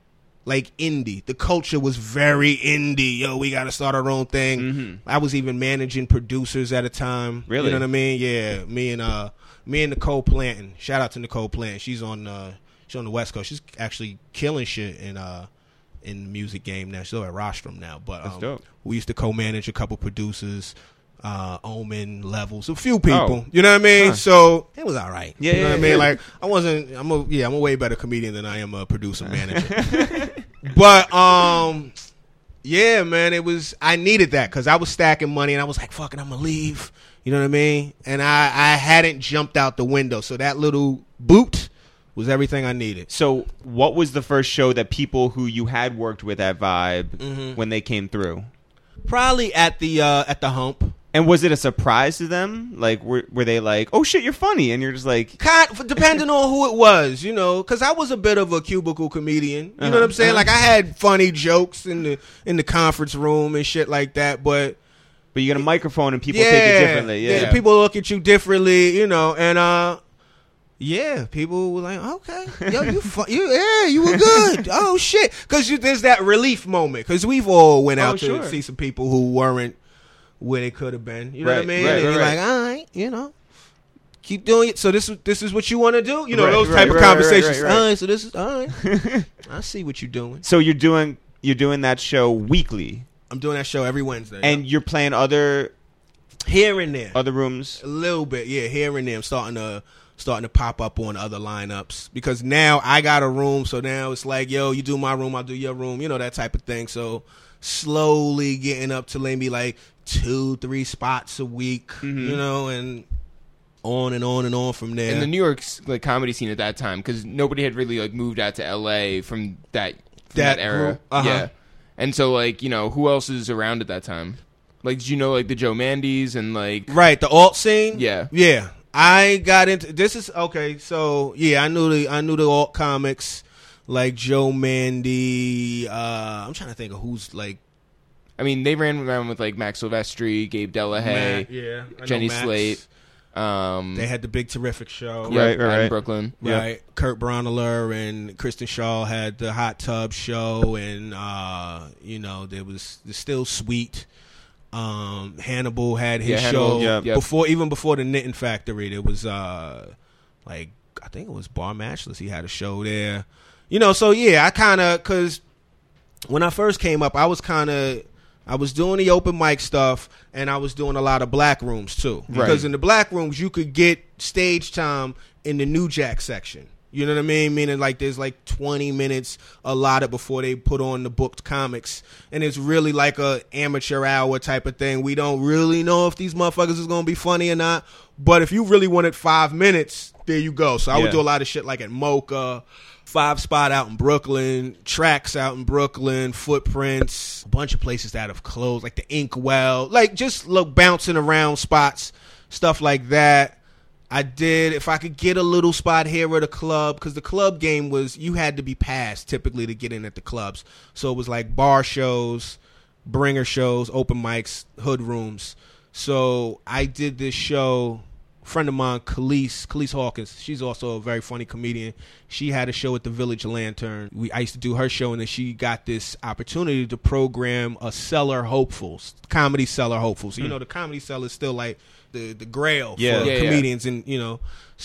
like indie. The culture was very indie. Yo, we got to start our own thing. Mm-hmm. I was even managing producers at a time. Really? You know what I mean? Yeah. Me and uh, me and Nicole Planton. Shout out to Nicole Planton. She's on uh, she's on the West Coast. She's actually killing shit in uh, in the music game now. She's still at Rostrum now. But That's um, dope. we used to co-manage a couple producers. Uh, Omen Levels, a few people. Oh. You know what I mean? Huh. So it was all right. Yeah, you know yeah, what I mean? yeah. Like I wasn't. I'm a yeah. I'm a way better comedian than I am a producer manager. But um, yeah, man, it was. I needed that because I was stacking money and I was like, "Fuck it, I'm gonna leave." You know what I mean? And I I hadn't jumped out the window, so that little boot was everything I needed. So what was the first show that people who you had worked with at Vibe Mm-hmm. when they came through? Probably at the uh, at the hump. And was it a surprise to them? Like, were, were they like, oh, shit, you're funny? And you're just like... Kind, depending on who it was, you know, because I was a bit of a cubicle comedian. You Uh-huh, know what I'm saying? uh-huh. Like I had funny jokes in the in the conference room and shit like that. But But you got a microphone and people yeah, take it differently. Yeah. people look at you differently, you know, and uh, yeah, people were like, okay, yo, you, fu- you, yeah, you were good. Oh shit, because there's that relief moment because we've all went out Oh, to sure. see some people who weren't where they could have been. You know what I Right, mean? right, and right, you're right. like, all right, you know. Keep doing it. So this is this is what you want to do, you know, Right, those right, type of right, right, conversations. right, right. All right, so this is all right. I see what you're doing. So you're doing you're doing that show weekly, I'm doing that show every Wednesday, and you're playing other here and there, other rooms. a little bit, yeah, here and there. I'm starting to starting to pop up on other lineups because now I got a room. So now it's like, yo, you do my room, I'll do your room, you know, that type of thing. So slowly getting up to maybe like two, three spots a week, Mm-hmm. you know, and on and on and on from there. in the New York like comedy scene at that time because nobody had really like moved out to L A from that from That that, era. group, uh-huh. Yeah, and so like you know who else is around at that time? Like did you know like the Joe Mandys and like Right, the alt scene. Yeah. yeah. I got into this. Is okay. So yeah, I knew the I knew the alt comics like Joe Mandy. Uh, I'm trying to think of who's like I mean they ran around with like Max Silvestri, Gabe Delahaye, Matt, yeah, I know Jenny Max. Slate. Um, They had the big terrific show. yeah, Right, right, out in right. Brooklyn. Yeah. Right. Kurt Braunohler and Kristen Shaw had the hot tub show, and uh, you know there was the Still Sweet. Um, Hannibal had his Yeah, Hannibal, show yeah. Yep. before, even before the Knitting Factory. There was uh, like I think it was Bar Matchless. He had a show there. You know, so yeah, I kind of because when I first came up, I was kind of. I was doing the open mic stuff, and I was doing a lot of black rooms too. Because Right. in the black rooms, you could get stage time in the New Jack section. You know what I mean? Meaning like there's like twenty minutes allotted before they put on the booked comics, and it's really like a amateur hour type of thing. We don't really know if these motherfuckers is gonna be funny or not, but if you really wanted five minutes, there you go. So I Yeah. would do a lot of shit like at Mocha. Five Spot out in Brooklyn, Tracks out in Brooklyn, Footprints, a bunch of places that have closed, like the Inkwell, like just look bouncing around spots, stuff like that. I did, if I could get a little spot here at a club, because the club game was, you had to be passed typically to get in at the clubs. So it was like bar shows, bringer shows, open mics, hood rooms. So I did this show. Friend of mine, Khalees, Khalees Hawkins, she's also a very funny comedian. She had a show at the Village Lantern. We I used to do her show, and then she got this opportunity to program a Cellar Hopefuls, comedy Cellar Hopefuls. So, you know, the comedy cellar is still like the, the grail Yeah. for Yeah, comedians. And, you know,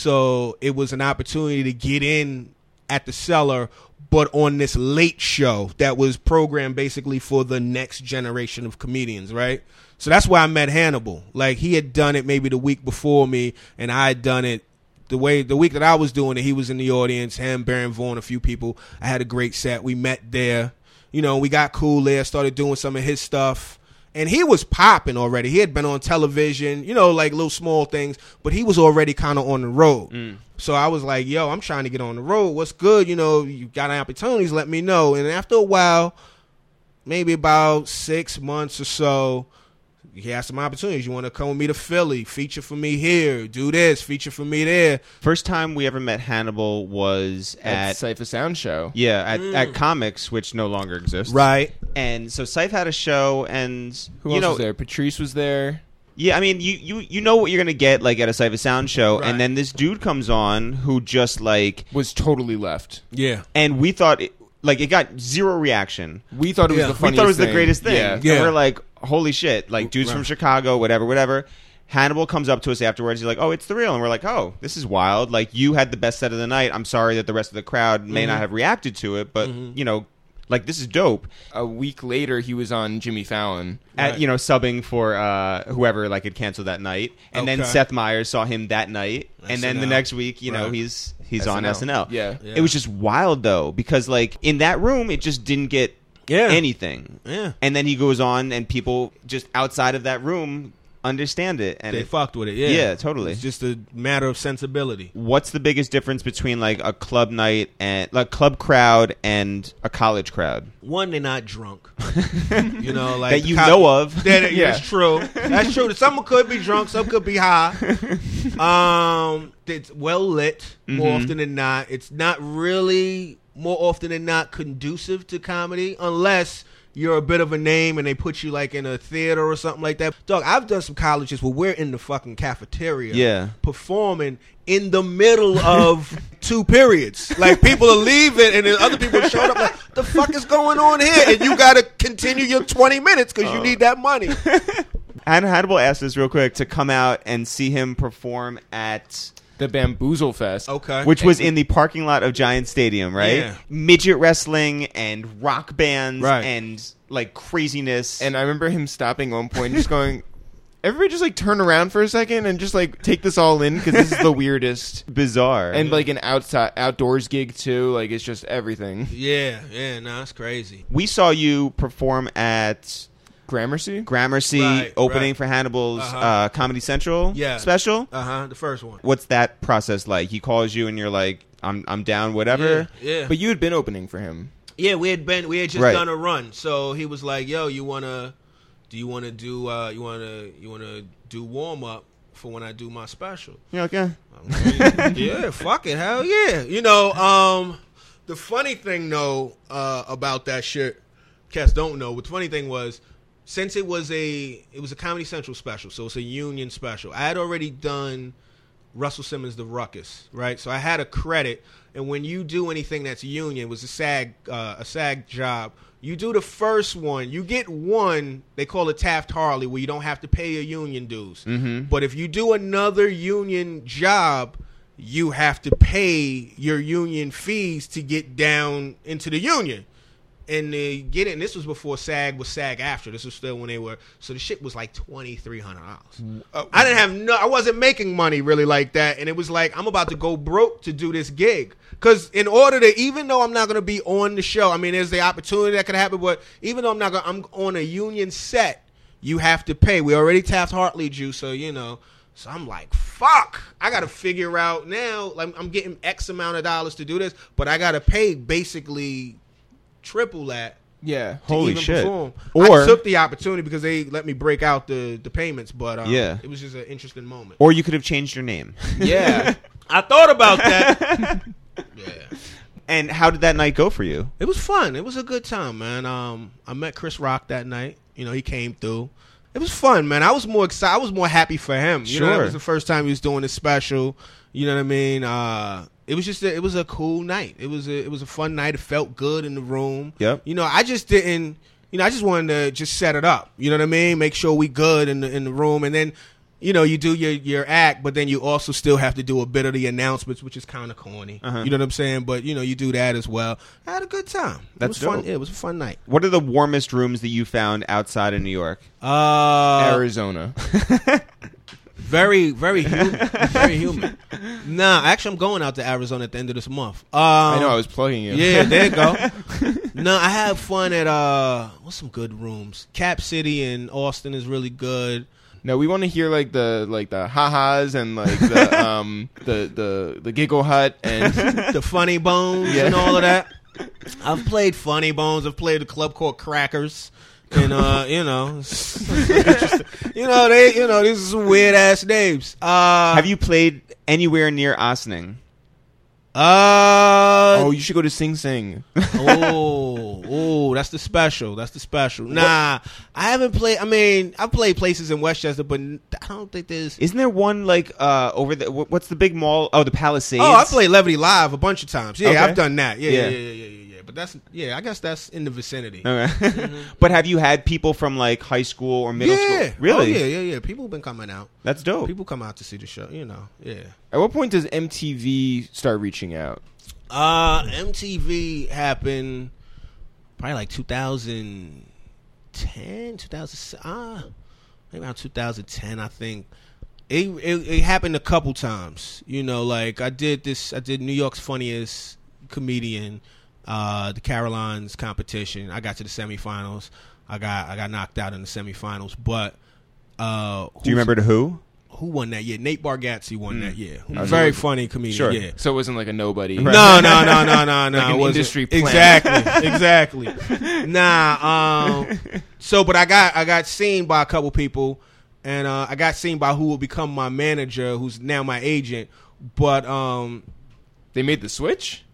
so it was an opportunity to get in at the Cellar, but on this late show that was programmed basically for the next generation of comedians, right? So that's why I met Hannibal. Like, he had done it maybe the week before me, and I had done it the way the week that I was doing it. He was in the audience, him, Baron Vaughn, a few people. I had a great set. We met there. You know, we got cool there, started doing some of his stuff. And he was popping already. He had been on television, you know, like little small things, but he was already kind of on the road. Mm. So I was like, yo, I'm trying to get on the road. What's good? You know, you got opportunities, let me know. And after a while, maybe about six months or so, he had some opportunities. You want to come with me to Philly, feature for me here, do this, feature for me there. First time we ever met Hannibal was At at, Cypher Sound Show. yeah, at, Mm. at Comics, which no longer exists. Right. And so Scythe had a show, and Who you else know, was there? Patrice was there. yeah, I mean, you, you you know what you're gonna get like at a Cypher Sound show, Right. and then this dude comes on who just like, Was totally left. Yeah. and we thought it, like it got zero reaction. We thought it was Yeah. the We funniest We thought it was the thing. greatest thing. Yeah. And Yeah. we're like, holy shit, like dudes Right. from Chicago, whatever, whatever. Hannibal comes up to us afterwards. He's like, oh, it's the real. And we're like, oh, this is wild. Like, you had the best set of the night. I'm sorry that the rest of the crowd may Mm-hmm. not have reacted to it, but, you know, like, this is dope. A week later, he was on Jimmy Fallon. At, Right. you know, subbing for uh, whoever, like, had canceled that night. And then Okay. Seth Meyers saw him that night. And then the S N L. next week, you know, Right. he's he's on S S N N L. L. Yeah. Yeah. It was just wild, though, because, like, in that room, it just didn't get Yeah. anything. Yeah. And then he goes on, and people just outside of that room understand it. And They it, fucked with it, yeah. Yeah, totally. It's just a matter of sensibility. what's the biggest difference between like a club night and like club crowd and a college crowd One, they're not drunk. You know, like that you co- know of? That, Yeah. That's true. That's true. Some could be drunk, some could be high. Um, it's well lit more Mhm. often than not. It's not really more often than not conducive to comedy unless you're a bit of a name and they put you like in a theater or something like that. Dog, I've done some colleges where we're in the fucking cafeteria Yeah. performing in the middle of two periods. Like, people are leaving and then other people are showing up like, the fuck is going on here? And you got to continue your twenty minutes because you need that money. And Hannibal asked us real quick to come out and see him perform at, The Bamboozle Fest. Okay. which was in the parking lot of Giant Stadium, right? Yeah. Midget wrestling and rock bands Right. and like craziness. And I remember him stopping at one point and just going, everybody just like turn around for a second and just like take this all in because this is the weirdest. bizarre. And like an outside outdoors gig too. Like it's just everything. Yeah, yeah, no, it's crazy. we saw you perform at Gramercy? Gramercy, Right, opening right. for Hannibal's Uh-huh. uh, Comedy Central Yeah. special. Uh huh. The first one. What's that process like? He calls you and you're like, I'm I'm down, whatever. Yeah, yeah. But you had been opening for him. Yeah, we had been we had just Right. done a run. So he was like, "Yo, you wanna do you wanna do uh you wanna you wanna do warm up for when I do my special?" You're like, yeah. I'm like, yeah, fuck it, hell yeah. You know, um the funny thing though, uh about that shit, cats don't know, but the funny thing was, since it was a it was a Comedy Central special, so it's a union special. I had already done Russell Simmons' The Ruckus, right? So I had a credit, and when you do anything that's union, it was a SAG uh, a SAG job. You do the first one, you get one. They call it Taft Hartley, where you don't have to pay your union dues. Mm-hmm. But if you do another union job, you have to pay your union fees to get down into the union. And they get it, and this was before SAG was SAG after. This was still when they were, so the shit was like twenty-three hundred dollars. I didn't have no, I wasn't making money really like that. And it was like, I'm about to go broke to do this gig. Because in order to, even though I'm not going to be on the show, I mean, there's the opportunity that could happen, but even though I'm not going to, I'm on a union set, you have to pay. We already Taft Hartley you, so, you know, So I'm like, fuck, I got to figure out now, like, I'm getting X amount of dollars to do this, but I got to pay basically triple that. Yeah. To Holy even shit. Perform. Or- I took the opportunity because they let me break out the, the payments, but um, Yeah. it was just an interesting moment. Or you could have changed your name. Yeah. I thought about that. Yeah. And how did that night go for you? It was fun. It was a good time, man. Um, I met Chris Rock that night. You know, he came through. It was fun, man. I was more excited. I was more happy for him. You know, Sure. it was the first time he was doing this special. You know what I mean? Uh, it was just a, it was a cool night. It was a it was a fun night. It felt good in the room. Yep. You know, I just didn't. You know, I just wanted to just set it up. You know what I mean? Make sure we good in the in the room, and then, you know, you do your, your act, but then you also still have to do a bit of the announcements, which is kind of corny. Uh-huh. You know what I'm saying? But, you know, you do that as well. I had a good time. That's it was fun. dope. Yeah, it was a fun night. What are the warmest rooms that you found outside of New York? Uh, Arizona. very, very humid. Very humid. Nah, actually, I'm going out to Arizona at the end of this month. Um, I know. I was plugging you. Yeah, there you go. No, I had fun at, uh, what's some good rooms? Cap City in Austin is really good. No, we want to hear like the like the ha-has and like the um the the the giggle hut and The Funny Bones Yeah. and all of that. I've played Funny Bones. I've played a club called Crackers. And, uh, you know, it's interesting. you know, they, you know, these are some weird ass names. Uh, Have you played anywhere near Ossining? Uh, oh, you should go to Sing Sing. oh, oh, that's the special. That's the special. Nah, I haven't played. I mean, I've played places in Westchester, but I don't think there's. Isn't there one like uh over the wh- what's the big mall? Oh, the Palisades. Oh, I played Levity Live a bunch of times. Yeah, Okay. I've done that. Yeah, yeah, Yeah. yeah, yeah, yeah, yeah. But that's yeah. I guess that's in the vicinity. Okay. Mm-hmm. But have you had people from like high school or middle yeah, school? Really? Oh, yeah, yeah, yeah. People have been coming out. That's dope. People come out to see the show. You know. Yeah. At what point does M T V start reaching out? Uh, M T V happened probably like two thousand ten, two thousand, uh, maybe around two thousand ten, I think. It, it it happened a couple times. You know, like I did this, I did New York's Funniest Comedian, uh, the Carolines competition. I got to the semifinals. I got I got knocked out in the semifinals, but uh, Do you remember the who? who won that year? Nate Bargatze won that year. was Very like- funny comedian. Sure. Yeah. So it wasn't like a nobody. No, no, no, no, no, no. Like an it wasn't. industry plant. Exactly, exactly. Nah. Um. So, but I got I got seen by a couple people, and uh, I got seen by who will become my manager, who's now my agent. But um, They made the switch?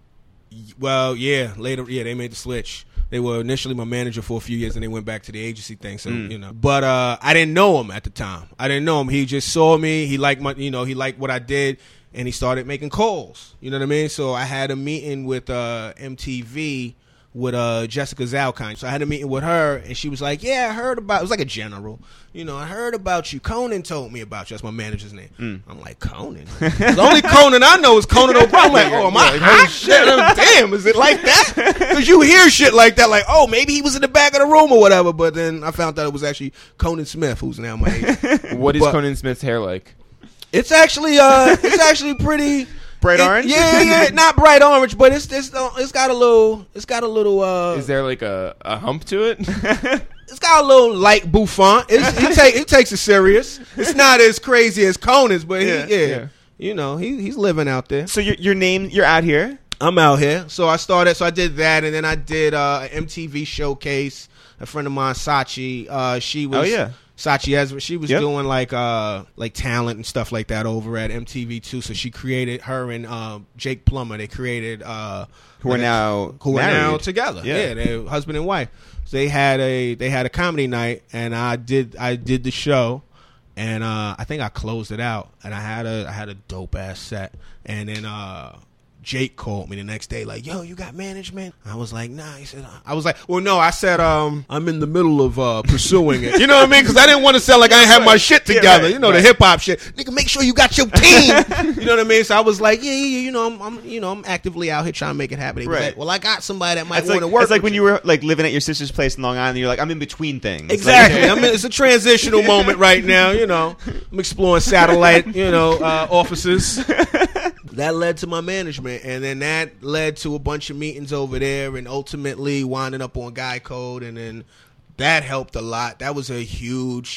well, yeah, later, yeah, they made the switch. They were initially my manager for a few years, and they went back to the agency thing. So Mm. you know, but uh, I didn't know him at the time. I didn't know him. He just saw me. He liked my, you know, he liked what I did, and he started making calls. You know what I mean? So I had a meeting with uh, M T V with uh, Jessica Zalkine. So I had a meeting with her, and she was like, "Yeah, I heard about." It was like a general. You know, I heard about you. Conan told me about you. That's my manager's name. Mm. I'm like, Conan? The only Conan I know is Conan O'Brien. I'm like, oh, am I hot? Shit, I'm- damn, is it like that? Because you hear shit like that, like, oh, maybe he was in the back of the room or whatever. But then I found out it was actually Conan Smith, who's now my agent. What is But- Conan Smith's hair like? It's actually, uh, it's actually pretty Bright it- orange? Yeah, yeah, not bright orange, but it's it's it's got a little, it's got a little, uh, Is there like a, a hump to it? it's got a little light bouffant. It's, he, take, he takes it serious. It's not as crazy as Conan's, but he, Yeah, yeah, yeah. you know, he he's living out there. So your your name, you're out here. I'm out here. So I started, so I did that, and then I did uh, an M T V showcase. A friend of mine, Sachi, uh, she was, Oh, yeah. Sachi Ezra, she was Yep. doing like uh, like talent and stuff like that over at M T V too. So she created, her and uh, Jake Plummer, they created, uh, Who are like a- now who are now married. together. Yeah. Yeah, they're husband and wife. So they had a they had a comedy night, and I did I did the show, and uh, I think I closed it out, and I had a I had a dope ass set, and then uh, Jake called me the next day, like, yo, you got management? I was like, nah. He said, I was like, well, no. I said, um, I'm in the middle of uh, pursuing it. You know what I mean? Because I didn't want to sound like I didn't have my shit Yeah, together. right, you know, right. the hip hop shit. Nigga, make sure you got your team. You know what I mean? So I was like, yeah, yeah, yeah. You know, I'm, I'm, you know, I'm actively out here trying to make it happen. He was Right. like, well, I got somebody that might It's want like, to work. it's like with when you were like living at your sister's place in Long Island. You're like, I'm in between things. Exactly. Like, I mean, it's a transitional moment right now. You know, I'm exploring satellite, you know, uh, offices. That led to my management, and then that led to a bunch of meetings over there, and ultimately winding up on Guy Code, and then that helped a lot. That was a huge,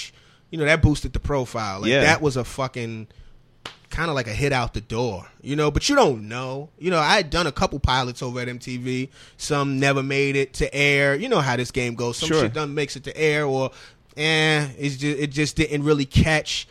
you know, that boosted the profile. Like, Yeah. that was a fucking kind of like a hit out the door, you know, but you don't know. You know, I had done a couple pilots over at M T V. Some never made it to air. You know how this game goes. Some Sure. shit done makes it to air, or eh, it's just, it just didn't really catch.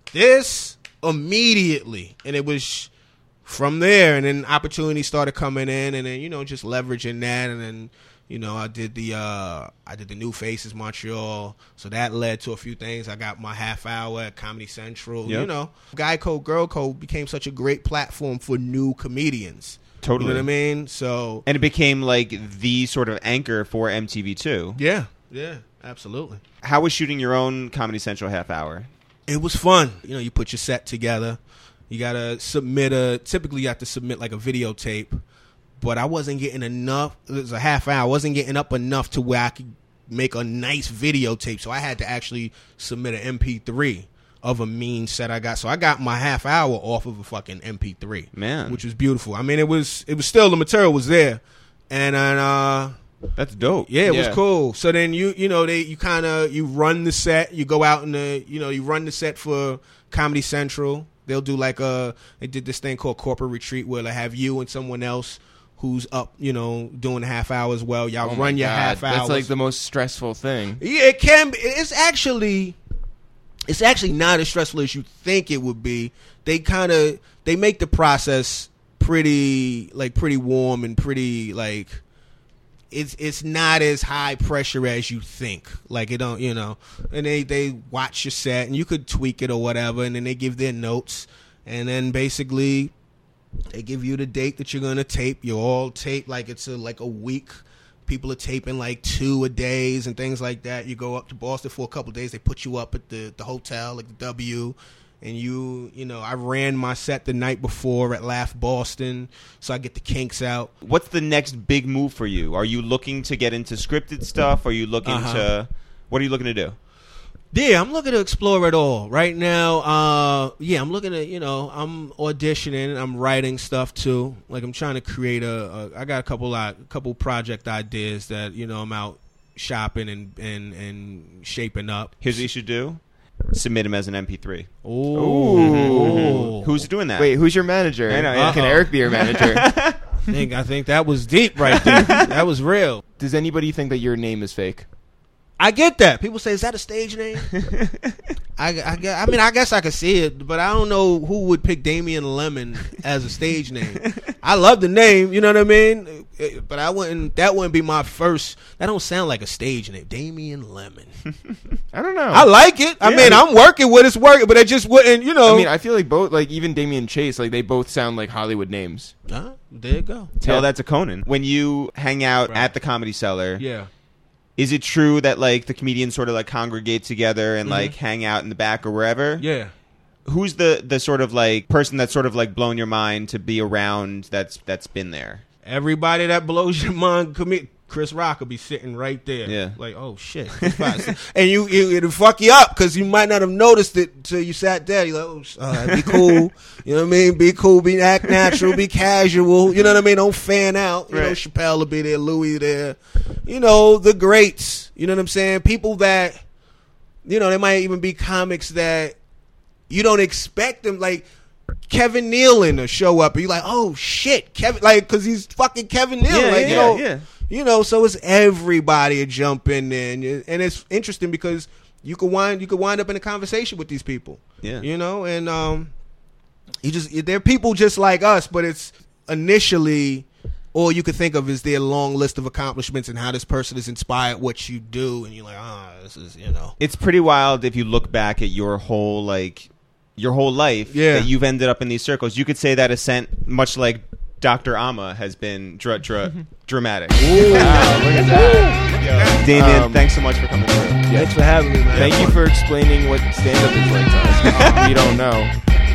This immediately, and it was from there, and then opportunities started coming in, and then, you know, just leveraging that, and then, you know, I did the uh, I did the New Faces Montreal, so that led to a few things. I got my half hour at Comedy Central. Yep. You know, Guy Code, Girl Code became such a great platform for new comedians. Totally. You know what I mean? So And it became like the sort of anchor for M T V too. yeah, yeah, absolutely. How was shooting your own Comedy Central half hour? It was fun. You know, you put your set together. You gotta submit a. Typically, you have to submit like a videotape. But I wasn't getting enough. It was a half hour. I wasn't getting up enough to where I could make a nice videotape. So I had to actually submit an M P three of a mean set I got. So I got my half hour off of a fucking M P three, Man. which was beautiful. I mean, it was it was still, the material was there, and then uh, That's dope. yeah, it Yeah. was cool. So then you you know they you kind of you run the set. You go out and the you know you run the set for Comedy Central. They'll do like a they did this thing called Corporate Retreat where they have you and someone else who's up, you know, doing a half hour as well. Y'all Oh my run your God, half hours. That's like the most stressful thing. Yeah, it can be. It's actually, it's actually not as stressful as you think it would be. They kind of they make the process pretty like pretty warm and pretty like it's it's not as high pressure as you think. Like it don't, you know. And they they watch your set and you could tweak it or whatever, and then they give their notes, and then basically they give you the date that you're gonna tape. You all tape like it's a, like a week. People are taping like two a days and things like that. You go up to Boston for a couple of days. They put you up at the, the hotel, like the W, and you you know I ran my set the night before at Laugh Boston, so I get the kinks out. What's the next big move for you? Are you looking to get into scripted stuff? Are you looking Uh-huh. to what are you looking to do? Yeah, I'm looking to explore it all right now. Uh, yeah, I'm looking at, you know, I'm auditioning. I'm writing stuff too. Like I'm trying to create a. a I got a couple lot, a couple project ideas that, you know, I'm out shopping and and and shaping up. Here's what you should do: submit him as an M P three. Ooh. Who's doing that? Wait, who's your manager? I know, Uh, yeah. Can Eric be your manager? I think I think that was deep right there. That was real. Does anybody think that your name is fake? I get that. People say, "Is that a stage name?" I, I, gue- I mean, I guess I could see it, but I don't know who would pick Damian Lemon as a stage name. I love the name, you know what I mean? But I wouldn't. That wouldn't be my first. That don't sound like a stage name, Damian Lemon. I don't know. I like it. I Yeah. mean, I'm working with it's working, but it just wouldn't. You know. I mean, I feel like both, like even Damian Chase, like they both sound like Hollywood names. Huh? There you go. Tell Yeah. that to Conan. When you hang out Right. at the Comedy Cellar, Yeah. is it true that like the comedians sort of like congregate together and Mhm. like hang out in the back or wherever? Yeah. Who's the the sort of like person that's sort of like blown your mind to be around that's that's been there? Everybody that blows your mind, commit. Chris Rock will be sitting right there. Yeah. Like, oh shit. And you, you it'll fuck you up because you might not have noticed it until you sat there. You're like, oh, sh- uh, be cool. You know what I mean? Be cool. Be act natural. Be casual. You know what I mean? Don't fan out. You know, Right. Chappelle will be there. Louis there. You know, the greats. You know what I'm saying? People that, you know, they might even be comics that you don't expect them. Like, Kevin Nealon will show up and you're like, oh shit, Kevin, like, cause he's fucking Kevin Nealon. Yeah, like, yeah, you know, yeah. You know, so it's everybody to jump in there, and, you- and it's interesting because you could wind you could wind up in a conversation with these people. Yeah. You know, and um, you just they're people just like us, but it's initially all you could think of is their long list of accomplishments and how this person has inspired what you do, and you're like, ah, this is, you know. It's pretty wild if you look back at your whole like your whole life Yeah. that you've ended up in these circles. You could say that Ascent, much like Doctor Amma, has been dra- dra- dramatic. Wow, look at that. Damien, Um, thanks so much for coming through. Thanks for having me, man. Thank you for explaining what stand-up is like to us. We don't know.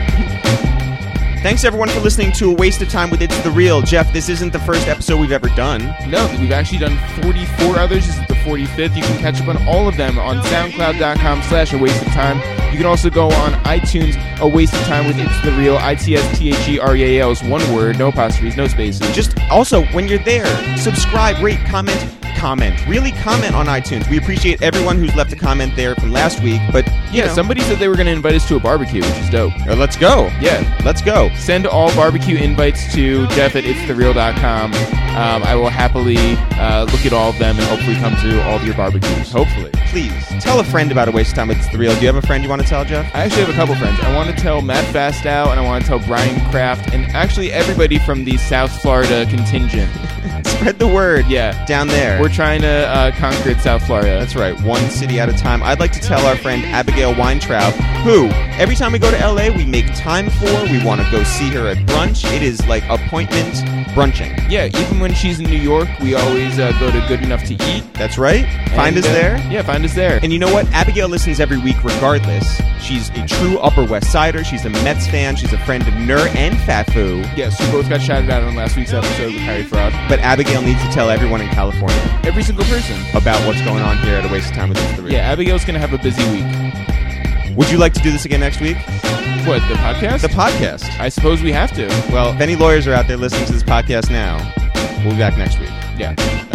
Thanks everyone for listening to A Waste of Time with It's the Real. Jeff, this isn't the first episode we've ever done. No, we've actually done forty-four others. This is the forty-fifth. You can catch up on all of them on soundcloud.com slash a waste of time. You can also go on iTunes, A Waste of Time with It's the Real, I T S T H E R E A L is one word, no apostrophes, no spaces. Just also, when you're there, subscribe, rate, comment, comment. Really comment on iTunes. We appreciate everyone who's left a comment there from last week. But you Yeah, know, somebody said they were going to invite us to a barbecue, which is dope. uh, let's go. Yeah. Let's go. Send all barbecue invites to Jeff at its the real dot com. Um, I will happily uh, look at all of them and hopefully come to all of your barbecues. Hopefully. Please tell a friend about A Waste of Time with It's The Real. Do you have a friend you want to tell, Jeff? I actually have a couple friends. I want to tell Matt Fastow and I want to tell Brian Kraft and actually everybody from the South Florida contingent. Spread the word. Yeah. Down there. We're trying to uh, conquer South Florida. That's right, one city at a time. I'd like to tell our friend Abigail Weintraub, who, every time we go to L A, we make time for. We want to go see her at brunch. It is like appointment brunching. Yeah, even when she's in New York, we always uh, go to Good Enough to Eat. That's right. Find And, us uh, there. Yeah, find us there. And you know what? Abigail listens every week regardless. She's a true Upper West Sider. She's a Mets fan. She's a friend of Nur and Fafu. Yes, we both got shouted out on last week's episode with Harry Fraud. But Abigail needs to tell everyone in California Every single person. about what's going on here at A Waste of Time with It's The Real. Yeah, Abigail's going to have a busy week. Would you like to do this again next week? What, the podcast? The podcast. I suppose we have to. Well, if any lawyers are out there listening to this podcast now, we'll be back next week. Yeah.